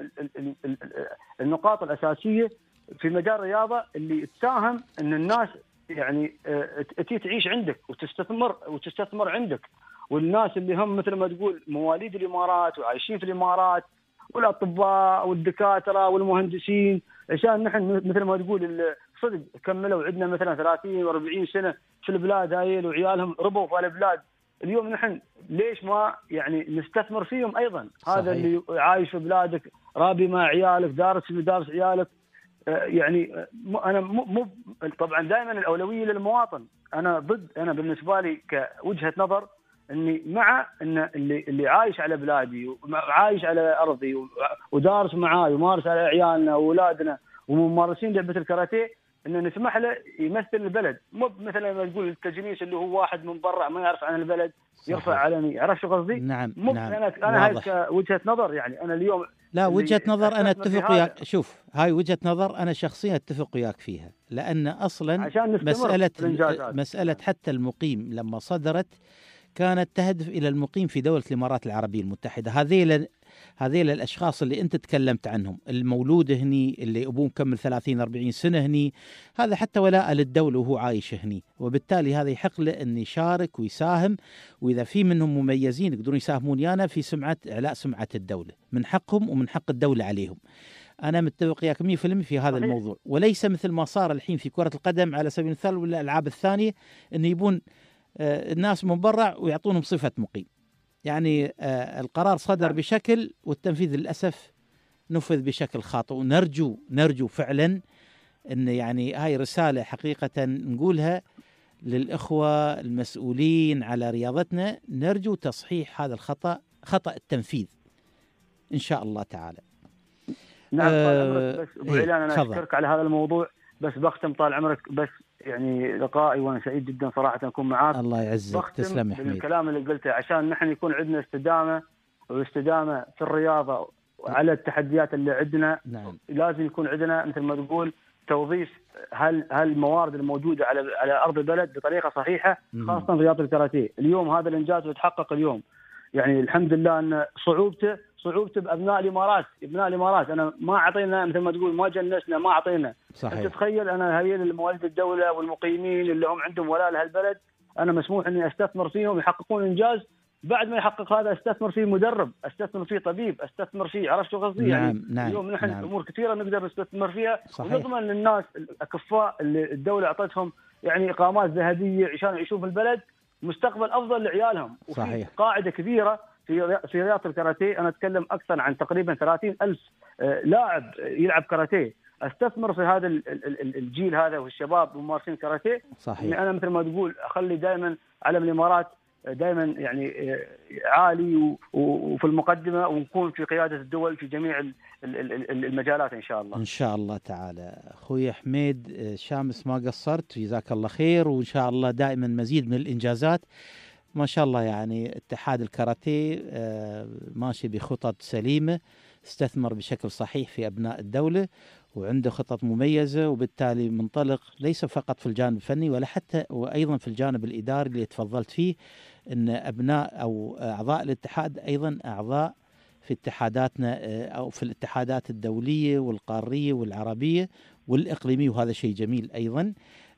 النقاط الاساسيه في مجال الرياضه اللي تساهم ان الناس يعني تجي تعيش عندك وتستثمر وتستثمر عندك. والناس اللي هم مثل ما تقول مواليد الامارات وعايشين في الامارات والاطباء والدكاتره والمهندسين، عشان نحن مثل ما تقول صدق كملوا عندنا مثلا ثلاثين وأربعين سنه في البلاد هاي وعيالهم ربوا في البلاد. اليوم نحن ليش ما يعني نستثمر فيهم ايضا؟ صحيح. هذا اللي عايش في بلادك رابي مع عيالك دارس في مدارس عيالك يعني انا مو طبعا دائما الاولويه للمواطن. انا ضد، انا بالنسبه لي كوجهه نظر اني مع ان اللي اللي عايش على بلادي وعايش على ارضي ودارس معاي ومارس على عيالنا واولادنا وممارسين لعبه الكاراتيه ان نسمح له يمثل البلد، مو مثلا ما تقول التجنيس اللي هو واحد من برا ما يعرف عن البلد يرفع علني، عرفت شو قصدي؟ نعم مو نعم. انا انا هاي وجهه نظر يعني انا اليوم لا وجهه نظر انا اتفق وياك. شوف هاي وجهه نظر انا شخصيا اتفق وياك فيها، لان اصلا مساله مساله حتى المقيم لما صدرت كانت تهدف الى المقيم في دوله الامارات العربيه المتحده. هذيل هذيل الاشخاص اللي انت تكلمت عنهم، المولود هني اللي ابوه مكمل ثلاثين أربعين سنه هني، هذا حتى ولاء للدوله وهو عايش هني، وبالتالي هذا يحق له ان يشارك ويساهم، واذا في منهم مميزين يقدرون يساهمون يانا في سمعه اعلاء سمعه الدوله، من حقهم ومن حق الدوله عليهم. انا متفق وياك مية بالمية في هذا الموضوع، وليس مثل ما صار الحين في كره القدم على سبيل المثال ولا الالعاب الثانيه ان يبون الناس من برا ويعطونهم صفه مقيم. يعني آه القرار صدر بشكل والتنفيذ للأسف نفذ بشكل خاطئ، ونرجو نرجو فعلا أن يعني هاي رسالة حقيقة نقولها للإخوة المسؤولين على رياضتنا، نرجو تصحيح هذا الخطأ، خطأ التنفيذ إن شاء الله تعالى. نعم طال عمرك. بس ابو إيه، علان انا تفضل. اشكرك على هذا الموضوع، بس بختم طال عمرك بس يعني لقائي وانا سعيد جدا صراحه اكون معاك. الله يعزك، بختم تسلم يا حميد. بالكلام اللي قلته عشان نحن يكون عندنا استدامه واستدامه في الرياضه على التحديات اللي عندنا. نعم. لازم يكون عندنا مثل ما تقول توظيف هل هل الموارد الموجوده على على ارض البلد بطريقه صحيحه، خاصه رياضه الكاراتيه. اليوم هذا الانجاز يتحقق اليوم، يعني الحمد لله ان صعوبته صعوبته بابناء الامارات، ابناء الامارات انا ما اعطينا مثل ما تقول ما جنسنا ما اعطينا. صحيح. انت تخيل انا هذول المواليد الدوله والمقيمين اللي هم عندهم ولاء لهالبلد، انا مسموح اني استثمر فيهم يحققون انجاز. بعد ما يحقق هذا استثمر فيه مدرب، استثمر فيه طبيب، استثمر فيه، عرفت شو قصدي؟ نعم يعني نعم اليوم نحن نعم. امور كثيره نقدر نستثمر فيها. صحيح. ونضمن للناس الاكفاء اللي الدوله اعطتهم يعني اقامات ذهبيه عشان يعيشون في البلد مستقبل افضل لعيالهم. وفي صحيح. قاعده كبيره في في رياضه الكاراتيه، انا اتكلم اكثر عن تقريبا ثلاثين ألف لاعب يلعب كاراتيه. استثمر في هذا الجيل هذا والشباب ممارسين كاراتيه. صحيح. يعني انا مثل ما تقول اخلي دائما علم الامارات دائما يعني عالي وفي المقدمه، ونكون في قياده الدول في جميع المجالات ان شاء الله. ان شاء الله تعالى. اخوي حميد شامس ما قصرت، جزاك الله خير، وان شاء الله دائما مزيد من الانجازات. ما شاء الله يعني اتحاد الكاراتيه ماشي بخطط سليمه، استثمر بشكل صحيح في ابناء الدوله وعنده خطط مميزه، وبالتالي منطلق ليس فقط في الجانب الفني ولا حتى وايضا في الجانب الاداري اللي تفضلت فيه، ان ابناء او اعضاء الاتحاد ايضا اعضاء في اتحاداتنا او في الاتحادات الدوليه والقاريه والعربيه والاقليميه، وهذا شيء جميل ايضا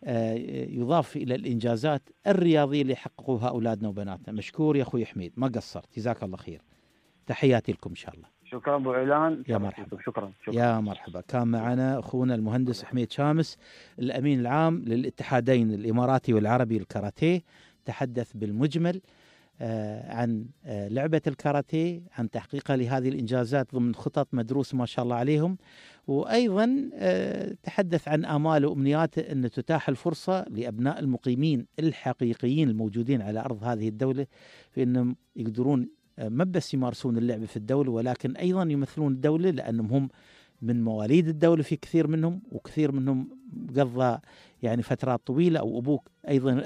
يضاف الى الانجازات الرياضيه اللي يحققوها اولادنا وبناتنا. مشكور يا اخوي حميد، ما قصرت، جزاك الله خير. تحياتي لكم ان شاء الله. شكرا ابو علان. يا مرحبا. شكرا. شكرا يا مرحبا. كان معنا اخونا المهندس حميد شامس الامين العام للاتحادين الاماراتي والعربي للكاراتيه، تحدث بالمجمل آه عن آه لعبه الكاراتيه، عن تحقيقها لهذه الانجازات ضمن خطط مدروس ما شاء الله عليهم، وايضا آه تحدث عن اماله وامنياته ان تتاح الفرصه لابناء المقيمين الحقيقيين الموجودين على ارض هذه الدوله في انهم يقدرون ما بس يمارسون اللعبة في الدولة، ولكن أيضا يمثلون الدولة، لأنهم هم من مواليد الدولة في كثير منهم، وكثير منهم قضى يعني فترات طويلة، أو أبوك أيضا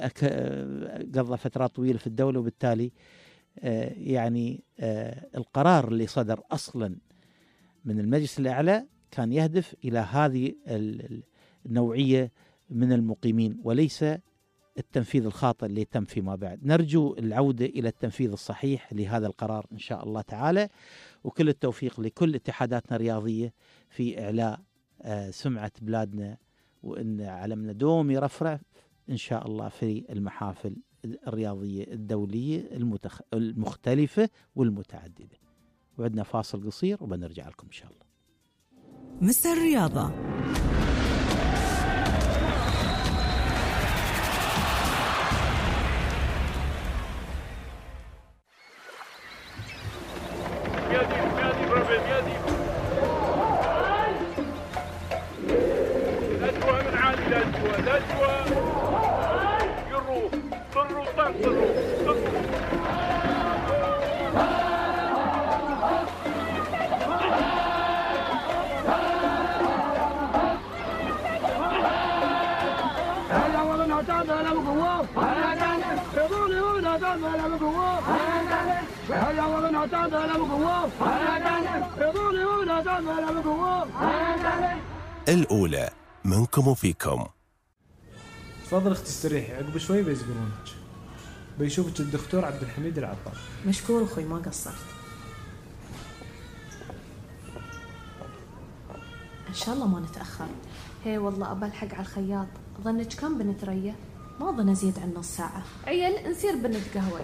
قضى فترات طويلة في الدولة، وبالتالي يعني القرار اللي صدر أصلا من المجلس الأعلى كان يهدف إلى هذه النوعية من المقيمين، وليس التنفيذ الخاطئ اللي تم فيما بعد. نرجو العودة إلى التنفيذ الصحيح لهذا القرار إن شاء الله تعالى، وكل التوفيق لكل اتحاداتنا الرياضية في إعلاء سمعة بلادنا، وإن علمنا دوم يرفرف إن شاء الله في المحافل الرياضية الدولية المتخ... المختلفة والمتعددة. وعندنا فاصل قصير وبنرجع لكم إن شاء الله. مستر الرياضة. الأولى منكم وفيكم. تفضل اختي استريحي، عقب شوي بيزقرونك. بيشوفك الدكتور عبد الحميد العطار. مشكور اخوي ما قصرت. ان شاء الله ما نتاخر. هي والله ابى الحق على الخياط. ظنك كم بنت ريا؟ ما اظن ازيد عن نص ساعه. عيل نصير بنت قهوه.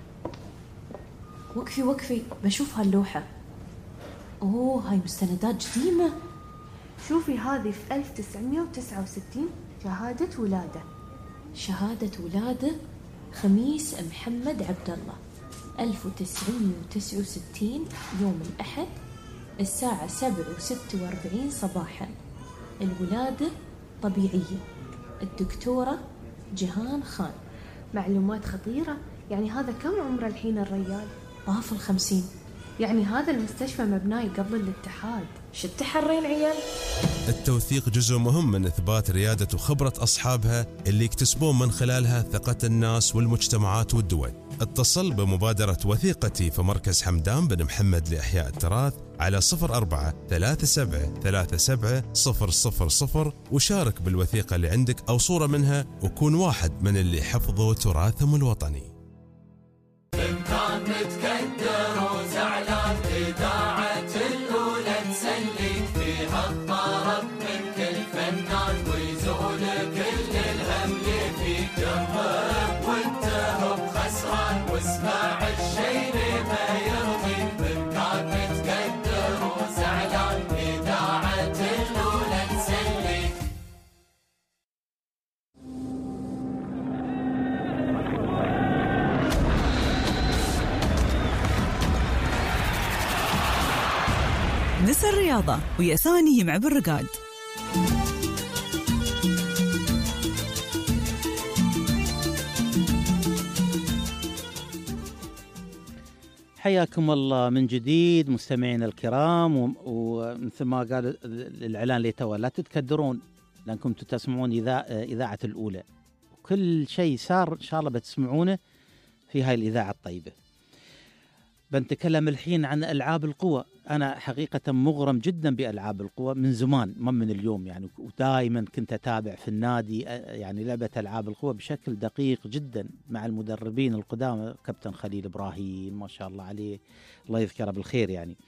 وقفي وقفي بشوف هاللوحه. اوه هاي مستندات قديمه. شوفي هذه في ألف وتسعمية وتسعة وستين شهادة ولادة. شهادة ولادة خميس محمد عبد الله ألف وتسعمية وتسعة وستين يوم الأحد الساعة سبعة وستة وأربعين صباحا. الولادة طبيعية. الدكتورة جهان خان. معلومات خطيرة. يعني هذا كم عمره الحين الرجال؟ طاف الخمسين. يعني هذا المستشفى مبناي قبل الاتحاد. شو التحرين عيال؟ التوثيق جزء مهم من إثبات ريادة وخبرة أصحابها اللي يكتسبون من خلالها ثقة الناس والمجتمعات والدول. اتصل بمبادرة وثيقتي في مركز حمدان بن محمد لإحياء التراث على صفر أربعة ثلاثة سبعة ثلاثة سبعة صفر صفر صفر وشارك بالوثيقة اللي عندك أو صورة منها وكون واحد من اللي حفظوا تراثهم الوطني. كان متكدر وزعلان إذاعة الأولى تسليك فيها الطرب من كل فنان ويزول كل الهم اللي فيك جنبك وانت هو خسران واسمع الشي ما يرضيك. من كان متكدر وزعلان إذاعة الأولى تسليك. نسى الرياضة ويا ثاني مع بالرقاد. حياكم الله من جديد مستمعينا الكرام، ومثل ما قال الإعلان اللي توا لا تتكدرون لأنكم تسمعون إذاعة الأولى، وكل شيء صار إن شاء الله بتسمعونه في هاي الإذاعة الطيبة. بنتكلم الحين عن ألعاب القوى. أنا حقيقة مغرم جدا بألعاب القوى من زمان، ما من اليوم يعني، ودائما كنت أتابع في النادي يعني لعبة ألعاب القوى بشكل دقيق جدا مع المدربين القدامى كابتن خليل إبراهيم ما شاء الله عليه، الله يذكره بالخير يعني.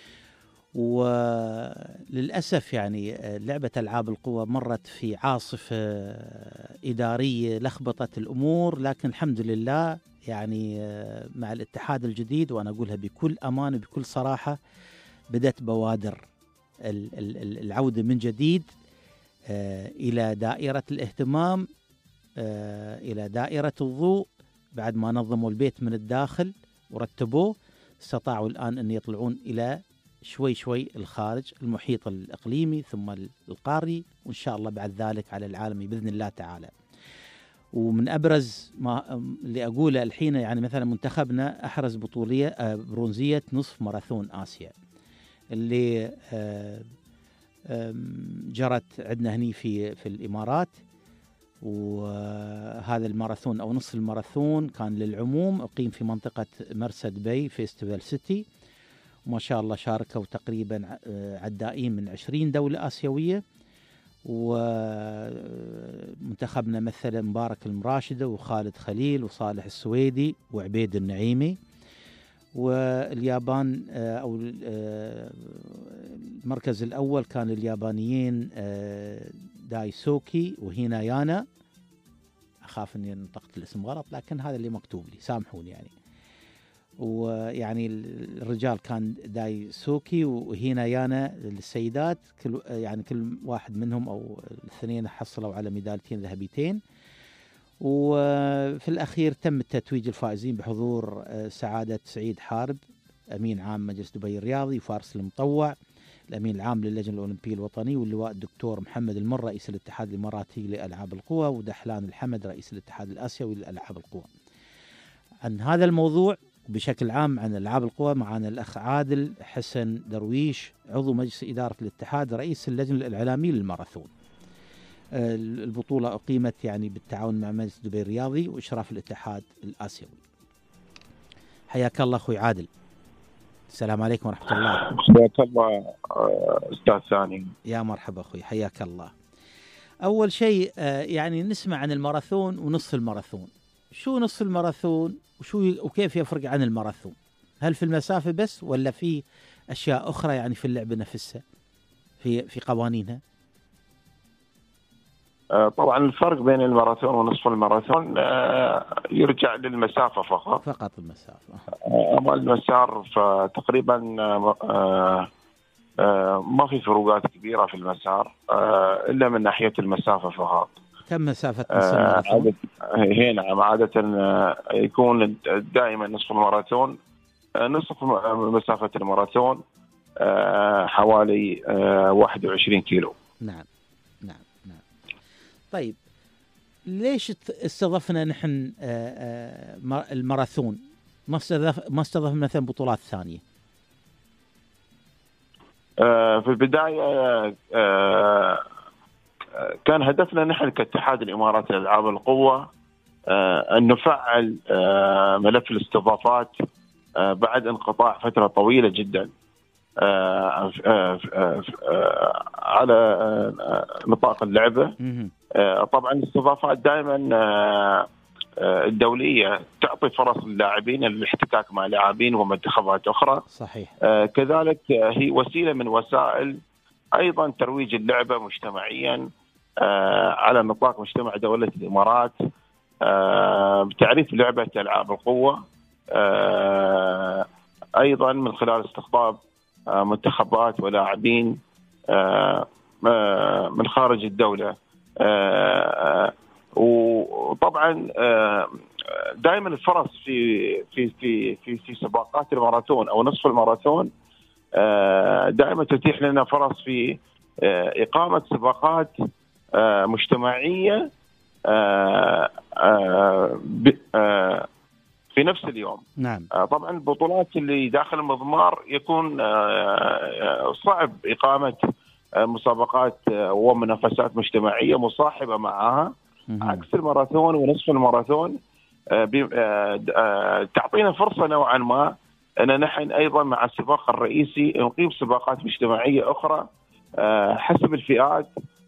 وللأسف يعني لعبة ألعاب القوى مرت في عاصفة إدارية لخبطت الأمور، لكن الحمد لله يعني مع الاتحاد الجديد، وأنا أقولها بكل أمان وبكل صراحة، بدأت بوادر العودة من جديد إلى دائرة الاهتمام، إلى دائرة الضوء. بعد ما نظموا البيت من الداخل ورتبوه، استطاعوا الآن أن يطلعون إلى شوي شوي الخارج، المحيط الإقليمي ثم القاري، وإن شاء الله بعد ذلك على العالمي بإذن الله تعالى. ومن أبرز ما اللي أقوله الحين يعني مثلا منتخبنا أحرز بطولية برونزية نصف ماراثون آسيا اللي جرت عندنا هني في في الإمارات، وهذا الماراثون أو نصف الماراثون كان للعموم، أقيم في منطقة مرسى دبي فيستيفال سيتي، وما شاء الله شاركوا تقريبا عدائين من عشرين دولة آسيوية. ومنتخبنا مثل مبارك المراشدة وخالد خليل وصالح السويدي وعبيد النعيمي. واليابان أو المركز الأول كان اليابانيين دايسوكي وهينايانا، أخاف أني نطقت الاسم غلط لكن هذا اللي مكتوب لي سامحوني يعني. ويعني الرجال كان دايسوكي وهينايانا للسيدات، كل يعني كل واحد منهم أو الاثنين حصلوا على ميداليتين ذهبيتين. وفي الأخير تم التتويج الفائزين بحضور سعادة سعيد حارب أمين عام مجلس دبي الرياضي، وفارس المطوع الأمين العام للجنة الأولمبية الوطنية، واللواء الدكتور محمد المر رئيس الاتحاد الإماراتي لألعاب القوى، ودحلان الحمد رئيس الاتحاد الآسيوي لألعاب القوى. عن هذا الموضوع بشكل عام عن ألعاب القوى معنا الأخ عادل حسن درويش عضو مجلس إدارة الاتحاد رئيس اللجنة الإعلامية للماراثون. البطولة أقيمت يعني بالتعاون مع مجلس دبي الرياضي وإشراف الاتحاد الآسيوي. حياك الله أخوي عادل. السلام عليكم ورحمة الله. حياك الله أستاذ ثاني. يا مرحبا أخوي حياك الله. أول شيء يعني نسمع عن الماراثون ونصف الماراثون. شو نصف الماراثون وشو وكيف يفرق عن الماراثون؟ هل في المسافة بس ولا في أشياء أخرى يعني في اللعبة نفسها في في قوانينها؟ طبعا الفرق بين الماراثون ونصف الماراثون يرجع للمسافة فقط. فقط المسافة. أما المسار فتقريبا ما في فروقات كبيرة في المسار إلا من ناحية المسافة فقط. كم مسافة نصف الماراثون؟ هنا عادة يكون دائما نصف الماراثون نصف مسافة الماراثون حوالي واحد وعشرين كيلو. نعم نعم نعم. طيب ليش استضفنا نحن الماراثون ما استضف ما استضفنا مثلا بطولات ثانية؟ في البداية كان هدفنا نحن كاتحاد الإمارات لألعاب القوة أن نفعل ملف الاستضافات بعد انقطاع فترة طويلة جدا على نطاق اللعبة. طبعا الاستضافات دائما الدولية تعطي فرص للاعبين للاحتكاك مع لاعبين ومنتخبات أخرى. صحيح. كذلك هي وسيلة من وسائل أيضا ترويج اللعبة مجتمعيا على نطاق مجتمع دولة الإمارات، بتعريف لعبة ألعاب القوة أيضا من خلال استقطاب منتخبات ولاعبين من خارج الدولة. وطبعا دائما الفرص في في في في في سباقات الماراثون او نصف الماراثون دائما تتيح لنا فرص في إقامة سباقات مجتمعية في نفس اليوم. نعم. طبعا البطولات اللي داخل المضمار يكون صعب إقامة مسابقات ومنافسات مجتمعية مصاحبة معها، عكس الماراثون ونصف الماراثون تعطينا فرصة نوعا ما أن نحن أيضا مع السباق الرئيسي نقيم سباقات مجتمعية أخرى حسب الفئات،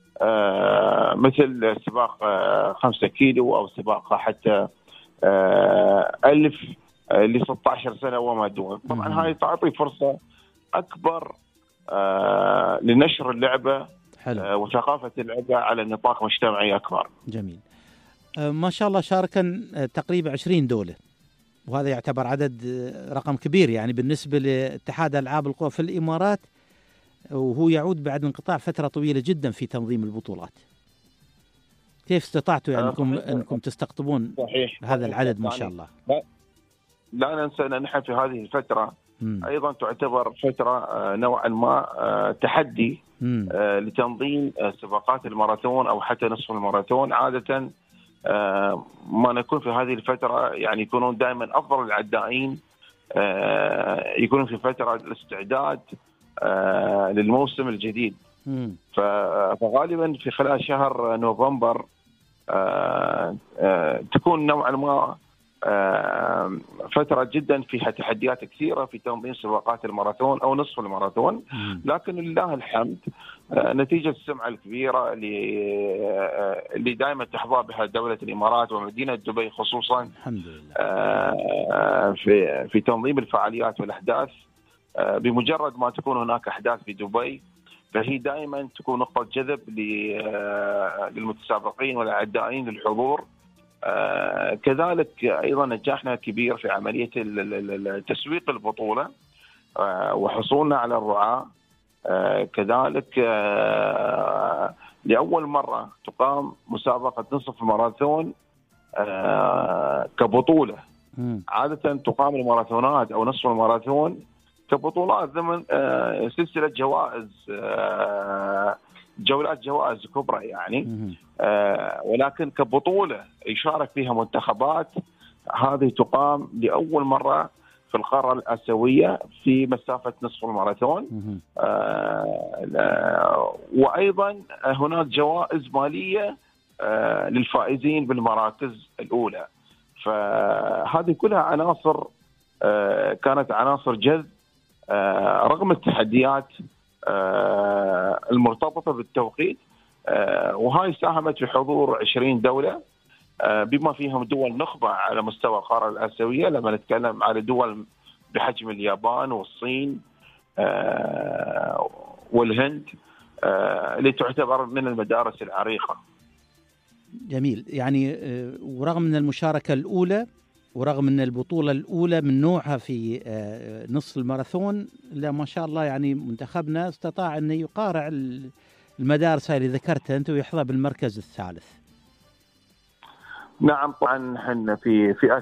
مثل سباق خمسة كيلو أو سباق حتى ألف ل ستة عشر سنة وما دون. طبعا هاي تعطي فرصة أكبر لنشر اللعبة. حلو. وثقافة اللعبة على نطاق مجتمعي أكبر. جميل. ما شاء الله شاركا تقريبا عشرين دولة، وهذا يعتبر عدد رقم كبير يعني بالنسبة لاتحاد ألعاب القوى في الإمارات، وهو يعود بعد انقطاع فترة طويلة جدا في تنظيم البطولات. كيف استطعتوا يعني أنكم, أنكم تستقطبون صحيح. هذا العدد ما شاء الله؟ لا, لا ننسى أن نحن في هذه الفترة م. أيضا تعتبر فترة نوعا ما تحدي م. لتنظيم سباقات الماراثون أو حتى نصف الماراثون. عادة ما نكون في هذه الفترة يعني يكونون دائما أفضل العدائين يكونون في فترة الاستعداد للموسم الجديد. فغالبا في خلال شهر نوفمبر تكون نوعا ما فترة جدا فيها تحديات كثيرة في تنظيم سباقات الماراثون أو نصف الماراثون. لكن لله الحمد نتيجة السمعة الكبيرة اللي اللي دائما تحظى بها دولة الإمارات ومدينة دبي خصوصا الحمد لله في في تنظيم الفعاليات والأحداث. بمجرد ما تكون هناك أحداث في دبي فهي دائما تكون نقطة جذب للمتسابقين والعدائين للحضور. آه كذلك أيضا نجاحنا كبير في عملية تسويق البطولة آه وحصولنا على الرعاة. آه كذلك آه لأول مرة تقام مسابقة نصف الماراثون آه كبطولة. م. عادة تقام الماراثونات أو نصف الماراثون كبطولات ضمن آه سلسلة جوائز آه جولات جوائز كبرى يعني. آه ولكن كبطولة يشارك فيها منتخبات، هذه تقام لأول مرة في القارة الآسيوية في مسافة نصف الماراثون. آه وأيضا هناك جوائز مالية آه للفائزين بالمراكز الأولى. فهذه كلها عناصر آه كانت عناصر جذب آه رغم التحديات آه المرتبطة بالتوقيت. آه وهاي ساهمت في حضور عشرين دولة آه بما فيهم دول نخبة على مستوى القارة الآسيوية. لما نتكلم على دول بحجم اليابان والصين آه والهند آه اللي تعتبر من المدارس العريقة. جميل. يعني ورغم من المشاركة الأولى ورغم أن البطولة الأولى من نوعها في نصف الماراثون، لا ما شاء الله يعني منتخبنا استطاع أن يقارع المدارس اللي ذكرتها أنت ويحظى بالمركز الثالث. نعم طبعا نحن في فئة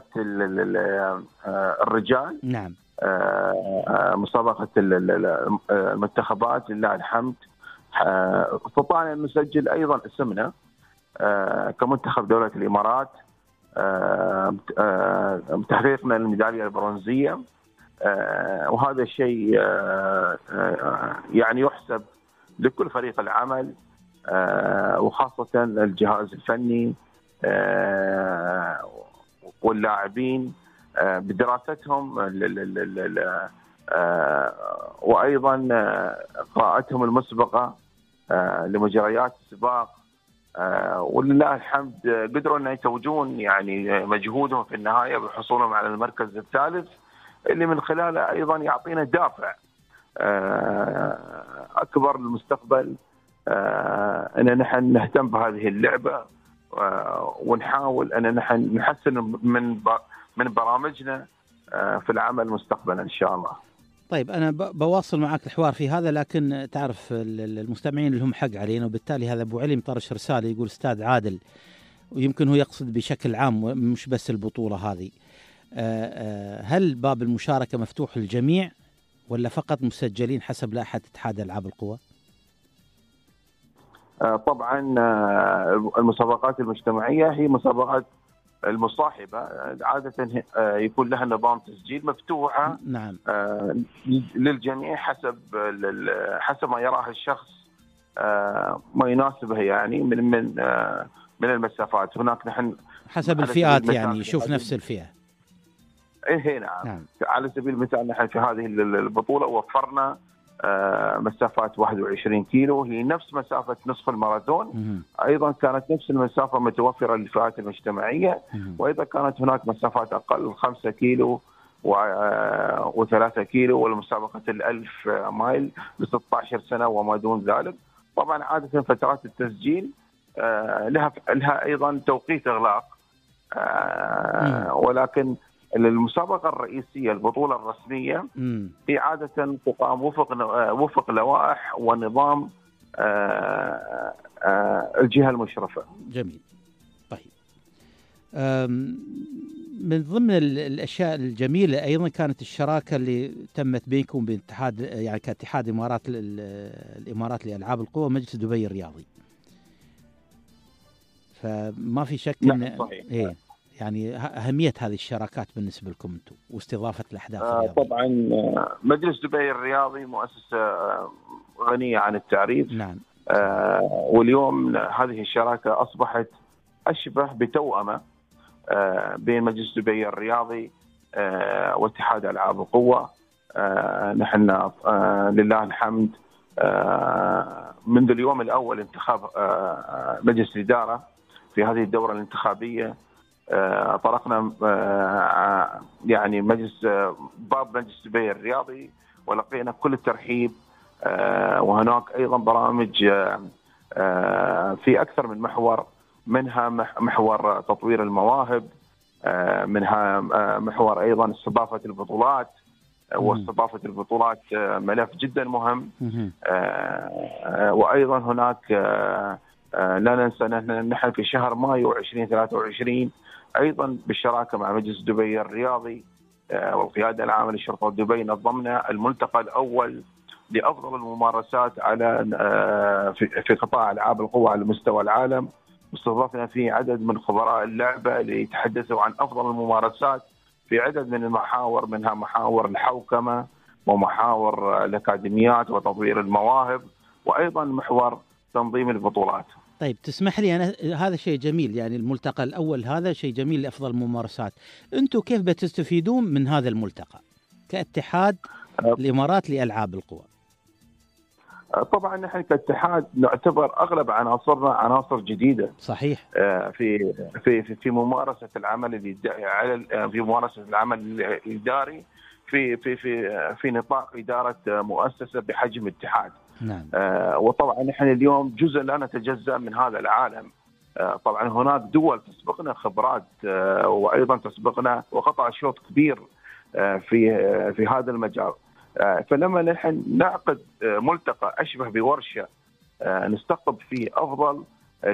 الرجال. نعم. مسابقة المنتخبات لله الحمد استطعنا أن نسجل أيضا اسمنا كمنتخب دولة الإمارات. تحقيقنا الميدالية البرونزية وهذا الشيء يعني يحسب لكل فريق العمل وخاصة الجهاز الفني واللاعبين بدراستهم وأيضا قراءتهم المسبقة لمجريات السباق، ولله الحمد قدروا أن يتوجون يعني مجهودهم في النهاية بحصولهم على المركز الثالث، اللي من خلاله أيضا يعطينا دافع أكبر للمستقبل أن نحن نهتم بهذه اللعبة ونحاول أن نحن نحسن من من برامجنا في العمل مستقبلا إن شاء الله. طيب أنا بواصل معك الحوار في هذا، لكن تعرف المستمعين لهم حق علينا، وبالتالي هذا أبو علي مطرش رسالة يقول أستاذ عادل، ويمكن هو يقصد بشكل عام مش بس البطولة هذه، هل باب المشاركة مفتوح للجميع ولا فقط مسجلين حسب لائحة اتحاد ألعاب القوى؟ طبعا المسابقات المجتمعية هي مسابقات المصاحبة عادة يكون لها نظام تسجيل مفتوحة نعم للجميع حسب حسب ما يراه الشخص ما يناسبه، يعني من من من المسافات. هناك نحن حسب الفئات يعني يشوف نفس الفئة. ايه نعم. نعم على سبيل المثال نحن في هذه البطولة وفرنا مسافات واحد وعشرين كيلو، هي نفس مسافة نصف الماراثون. مم. أيضا كانت نفس المسافة متوفرة للفئات المجتمعية. مم. وأيضا كانت هناك مسافات أقل خمسة كيلو وثلاثة كيلو، والمسابقة الألف مايل لستة عشر سنة وما دون ذلك. طبعا عادة فترات التسجيل لها لها أيضا توقيت إغلاق، ولكن المسابقة الرئيسية البطولة الرسمية مم. هي عادة تقام وفق وفق لوائح ونظام آآ آآ الجهة المشرفة. جميل. طيب من ضمن الأشياء الجميلة أيضا كانت الشراكة اللي تمت بينكم وبين اتحاد يعني كاتحاد إمارات الإمارات لألعاب القوى ومجلس دبي الرياضي، فما في شك نعم إن صحيح. إيه يعني أهمية هذه الشراكات بالنسبة لكم أنتم واستضافة الأحداث آه الرياضية. طبعا مجلس دبي الرياضي مؤسسة غنية عن التعريف. نعم. آه واليوم هذه الشراكة أصبحت أشبه بتوأمة آه بين مجلس دبي الرياضي آه واتحاد ألعاب القوة. آه نحن آه لله الحمد آه منذ اليوم الأول انتخاب آه مجلس الإدارة في هذه الدورة الانتخابية آه طرقنا آه يعني مجلس آه باب مجلس دبي الرياضي ولقينا كل الترحيب. آه وهناك أيضا برامج آه آه في أكثر من محور، منها محور تطوير المواهب، آه منها آه محور أيضا استضافة البطولات، آه واستضافة البطولات آه ملف جدا مهم. آه آه وأيضا هناك آه آه لا ننسى نحن في شهر مايو ألفين وثلاثة وعشرين أيضا بالشراكة مع مجلس دبي الرياضي آه والقيادة العامة لشرطة دبي نظمنا الملتقى الأول لأفضل الممارسات على آه في, في قطاع ألعاب القوى على مستوى العالم، واستضفنا فيه عدد من خبراء اللعبة ليتحدثوا عن أفضل الممارسات في عدد من المحاور، منها محاور الحوكمة ومحاور الأكاديميات وتطوير المواهب، وأيضا محور تنظيم البطولات. طيب تسمح لي أنا هذا شيء جميل، يعني الملتقى الأول هذا شيء جميل لأفضل الممارسات. أنتم كيف بتستفيدون من هذا الملتقى كاتحاد الإمارات لألعاب القوى؟ طبعا نحن كاتحاد نعتبر أغلب عناصرنا عناصر جديدة. صحيح. في في في, في ممارسة العمل الإداري في ممارسة العمل الإداري في في في في نطاق إدارة مؤسسة بحجم اتحاد. نعم. آه وطبعا نحن اليوم جزء لا نتجزأ من هذا العالم. آه طبعا هناك دول تسبقنا خبرات آه وأيضا تسبقنا وقطع شوط كبير آه في آه في هذا المجال. آه فلما نحن نعقد آه ملتقى أشبه بورشة آه نستقطب فيه أفضل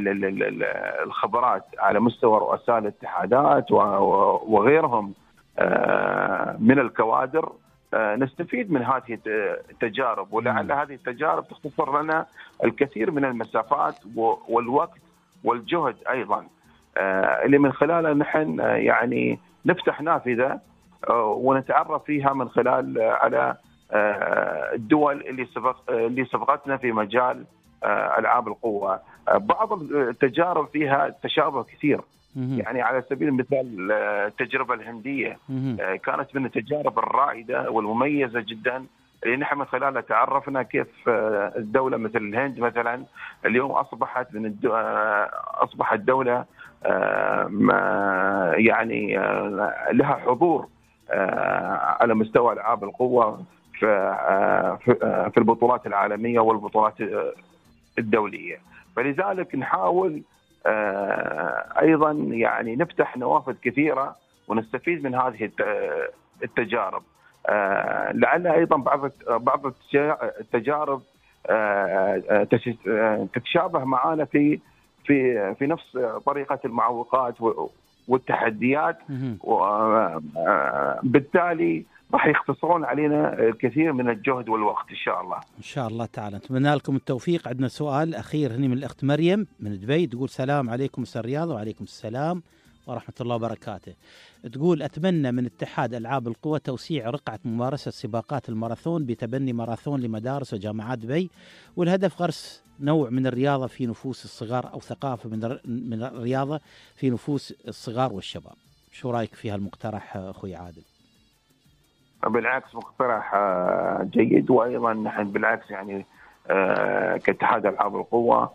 الخبرات على مستوى رؤساء الاتحادات وغيرهم آه من الكوادر، نستفيد من هذه التجارب، ولعل هذه التجارب تختصر لنا الكثير من المسافات والوقت والجهد أيضا اللي من خلاله نحن يعني نفتح نافذة ونتعرف فيها من خلال على الدول اللي سبق اللي سبقتنا في مجال ألعاب القوة. بعض التجارب فيها تشابه كثير، يعني على سبيل المثال التجربة الهندية كانت من التجارب الرائدة والمميزة جدا اللي نحن من خلالها تعرفنا كيف الدولة مثل الهند مثلا اليوم أصبحت من الدو... أصبحت دولة يعني لها حضور على مستوى ألعاب القوة في البطولات العالمية والبطولات الدولية. فلذلك نحاول أيضا يعني نفتح نوافذ كثيرة ونستفيد من هذه التجارب. لعل أيضا بعض بعض التجارب تتشابه معنا في في في نفس طريقة المعوقات والتحديات، وبالتالي راح يختصرون علينا الكثير من الجهد والوقت إن شاء الله. إن شاء الله تعالى نتمنى لكم التوفيق. عندنا سؤال أخير هني من الأخت مريم من دبي، تقول سلام عليكم أستاذ رياض. وعليكم السلام ورحمة الله وبركاته. تقول أتمنى من اتحاد ألعاب القوى توسيع رقعة ممارسة سباقات الماراثون بتبني ماراثون لمدارس وجامعات دبي، والهدف غرس نوع من الرياضة في نفوس الصغار أو ثقافة من من الرياضة في نفوس الصغار والشباب. شو رأيك في هالمقترح أخوي عادل؟ بالعكس مقترح جيد، وأيضا نحن بالعكس يعني كاتحاد ألعاب القوة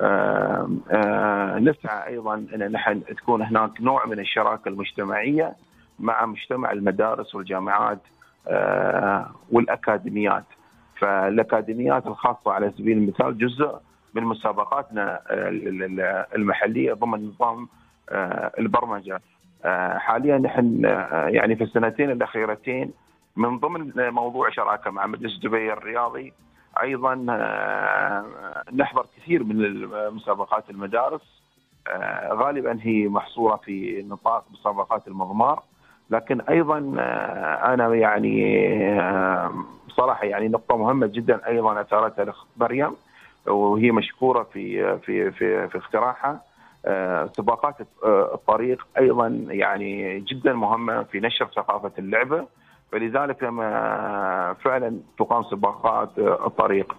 نسعى أيضا أن نحن تكون هناك نوع من الشراكة المجتمعية مع مجتمع المدارس والجامعات والأكاديميات. فالأكاديميات الخاصة على سبيل المثال جزء من مسابقاتنا المحلية ضمن نظام البرمجة. حاليا نحن يعني في السنتين الأخيرتين من ضمن موضوع شراكة مع مجلس دبي الرياضي أيضا نحضر كثير من مسابقات المدارس، غالبا هي محصورة في نطاق مسابقات المضمار، لكن أيضا أنا يعني بصراحة يعني نقطة مهمة جدا أيضا أثارتها الأخت مريم وهي مشكورة في في في في اختراعها. سباقات الطريق أيضا يعني جدا مهمة في نشر ثقافة اللعبة، فلذلك لما فعلا تقام سباقات الطريق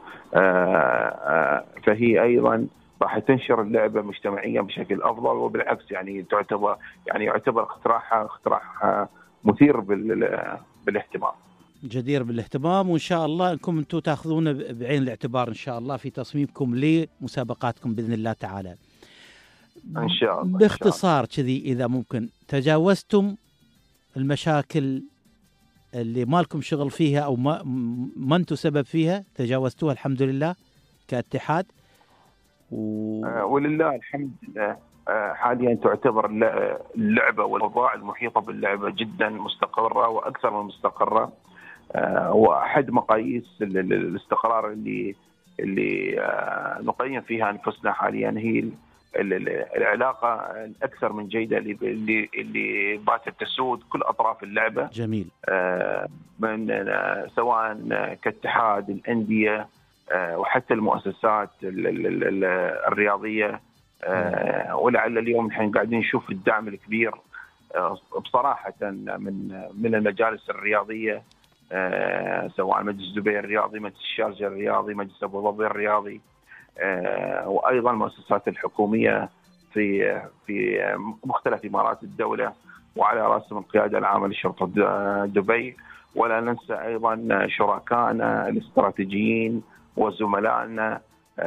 فهي أيضا راح تنشر اللعبة مجتمعيا بشكل أفضل، وبالعكس يعني تعتبر يعني يعتبر اختراعها اختراع مثير بالاهتمام، جدير بالاهتمام. وإن شاء الله أنكم أنتم تأخذون بعين الاعتبار إن شاء الله في تصميمكم لمسابقاتكم بإذن الله تعالى. إن شاء الله. باختصار كذي إذا ممكن، تجاوزتم المشاكل اللي ما لكم شغل فيها أو ما ما أنتم سبب فيها، تجاوزتوها الحمد لله كاتحاد و... آه ولله الحمد لله. آه حاليا تعتبر اللعبة والأوضاع المحيطة باللعبة جدا مستقرة وأكثر من مستقرة، آه وأحد مقاييس الاستقرار اللي اللي آه نقيم فيها أنفسنا حاليا هي العلاقة الأكثر من جيدة اللي اللي باتت تسود كل أطراف اللعبة. جميل. من سواء كاتحاد الأندية وحتى المؤسسات الرياضية، ولعل اليوم نحن قاعدين نشوف الدعم الكبير بصراحة من من المجالس الرياضية، سواء مجلس دبي الرياضي، مجلس الشارجة الرياضي، مجلس أبو ظبي الرياضي، وأيضا المؤسسات الحكومية في في مختلف إمارات الدولة، وعلى رأسهم القيادة العامة لشرطة دبي. ولا ننسى أيضا شركائنا الاستراتيجيين وزملائنا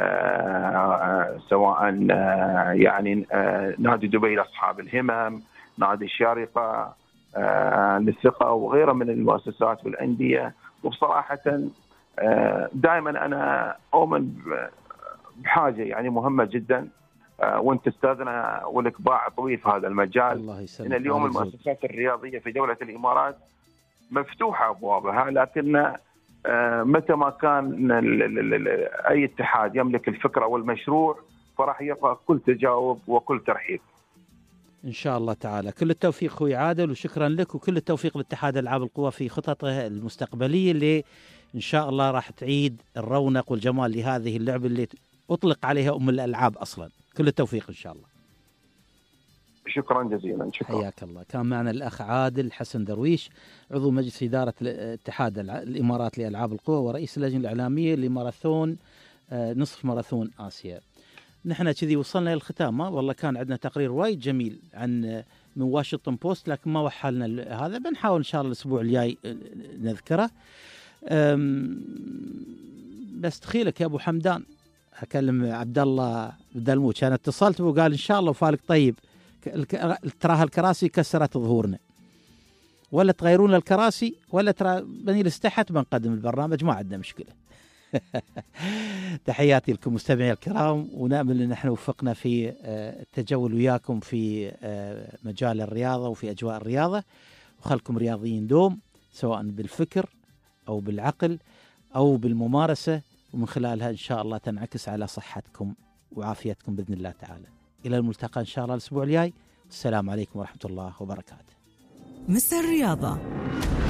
سواء يعني نادي دبي لأصحاب الهمم، نادي الشارقة للثقة، وغيرها من المؤسسات والأندية. وبصراحة دائما أنا أؤمن بحاجة يعني مهمة جدا، وانت استاذنا ولك باع طويل في هذا المجال، ان اليوم المؤسسات الرياضية في دولة الإمارات مفتوحة أبوابها، لكن متى ما كان أي اتحاد يملك الفكرة والمشروع فراح يلقى كل تجاوب وكل ترحيب إن شاء الله تعالى. كل التوفيق أخوي عادل، وشكرا لك، وكل التوفيق لاتحاد ألعاب القوى في خططه المستقبلية اللي إن شاء الله راح تعيد الرونق والجمال لهذه اللعبة اللي أطلق عليها أم الألعاب أصلا. كل التوفيق إن شاء الله. شكرا جزيلا. شكرا. حياك الله. كان معنا الأخ عادل حسن درويش، عضو مجلس إدارة اتحاد الإمارات لألعاب القوى ورئيس اللجنة الإعلامية لماراثون نصف ماراثون آسيا. نحن كذي وصلنا للختام. والله كان عندنا تقرير وايد جميل عن من واشنطن بوست، لكن ما وحلنا هذا، بنحاول إن شاء الله الأسبوع الجاي نذكره. بس تخيلك يا أبو حمدان، أكلم عبد الله بدلموش، أنا اتصلت وقال إن شاء الله وفالك طيب تراها الكراسي كسرت ظهورنا، ولا تغيرون الكراسي ولا ترى بني استحت بنقدم البرنامج، ما عندنا مشكلة. تحياتي لكم مستمعي الكرام، ونأمل أن نحن وفقنا في التجول وياكم في مجال الرياضة وفي أجواء الرياضة، وخلكم رياضيين دوم سواء بالفكر أو بالعقل أو بالممارسة، ومن خلالها إن شاء الله تنعكس على صحتكم وعافيتكم بإذن الله تعالى. إلى الملتقى إن شاء الله الأسبوع الجاي. السلام عليكم ورحمة الله وبركاته. مستر الرياضة.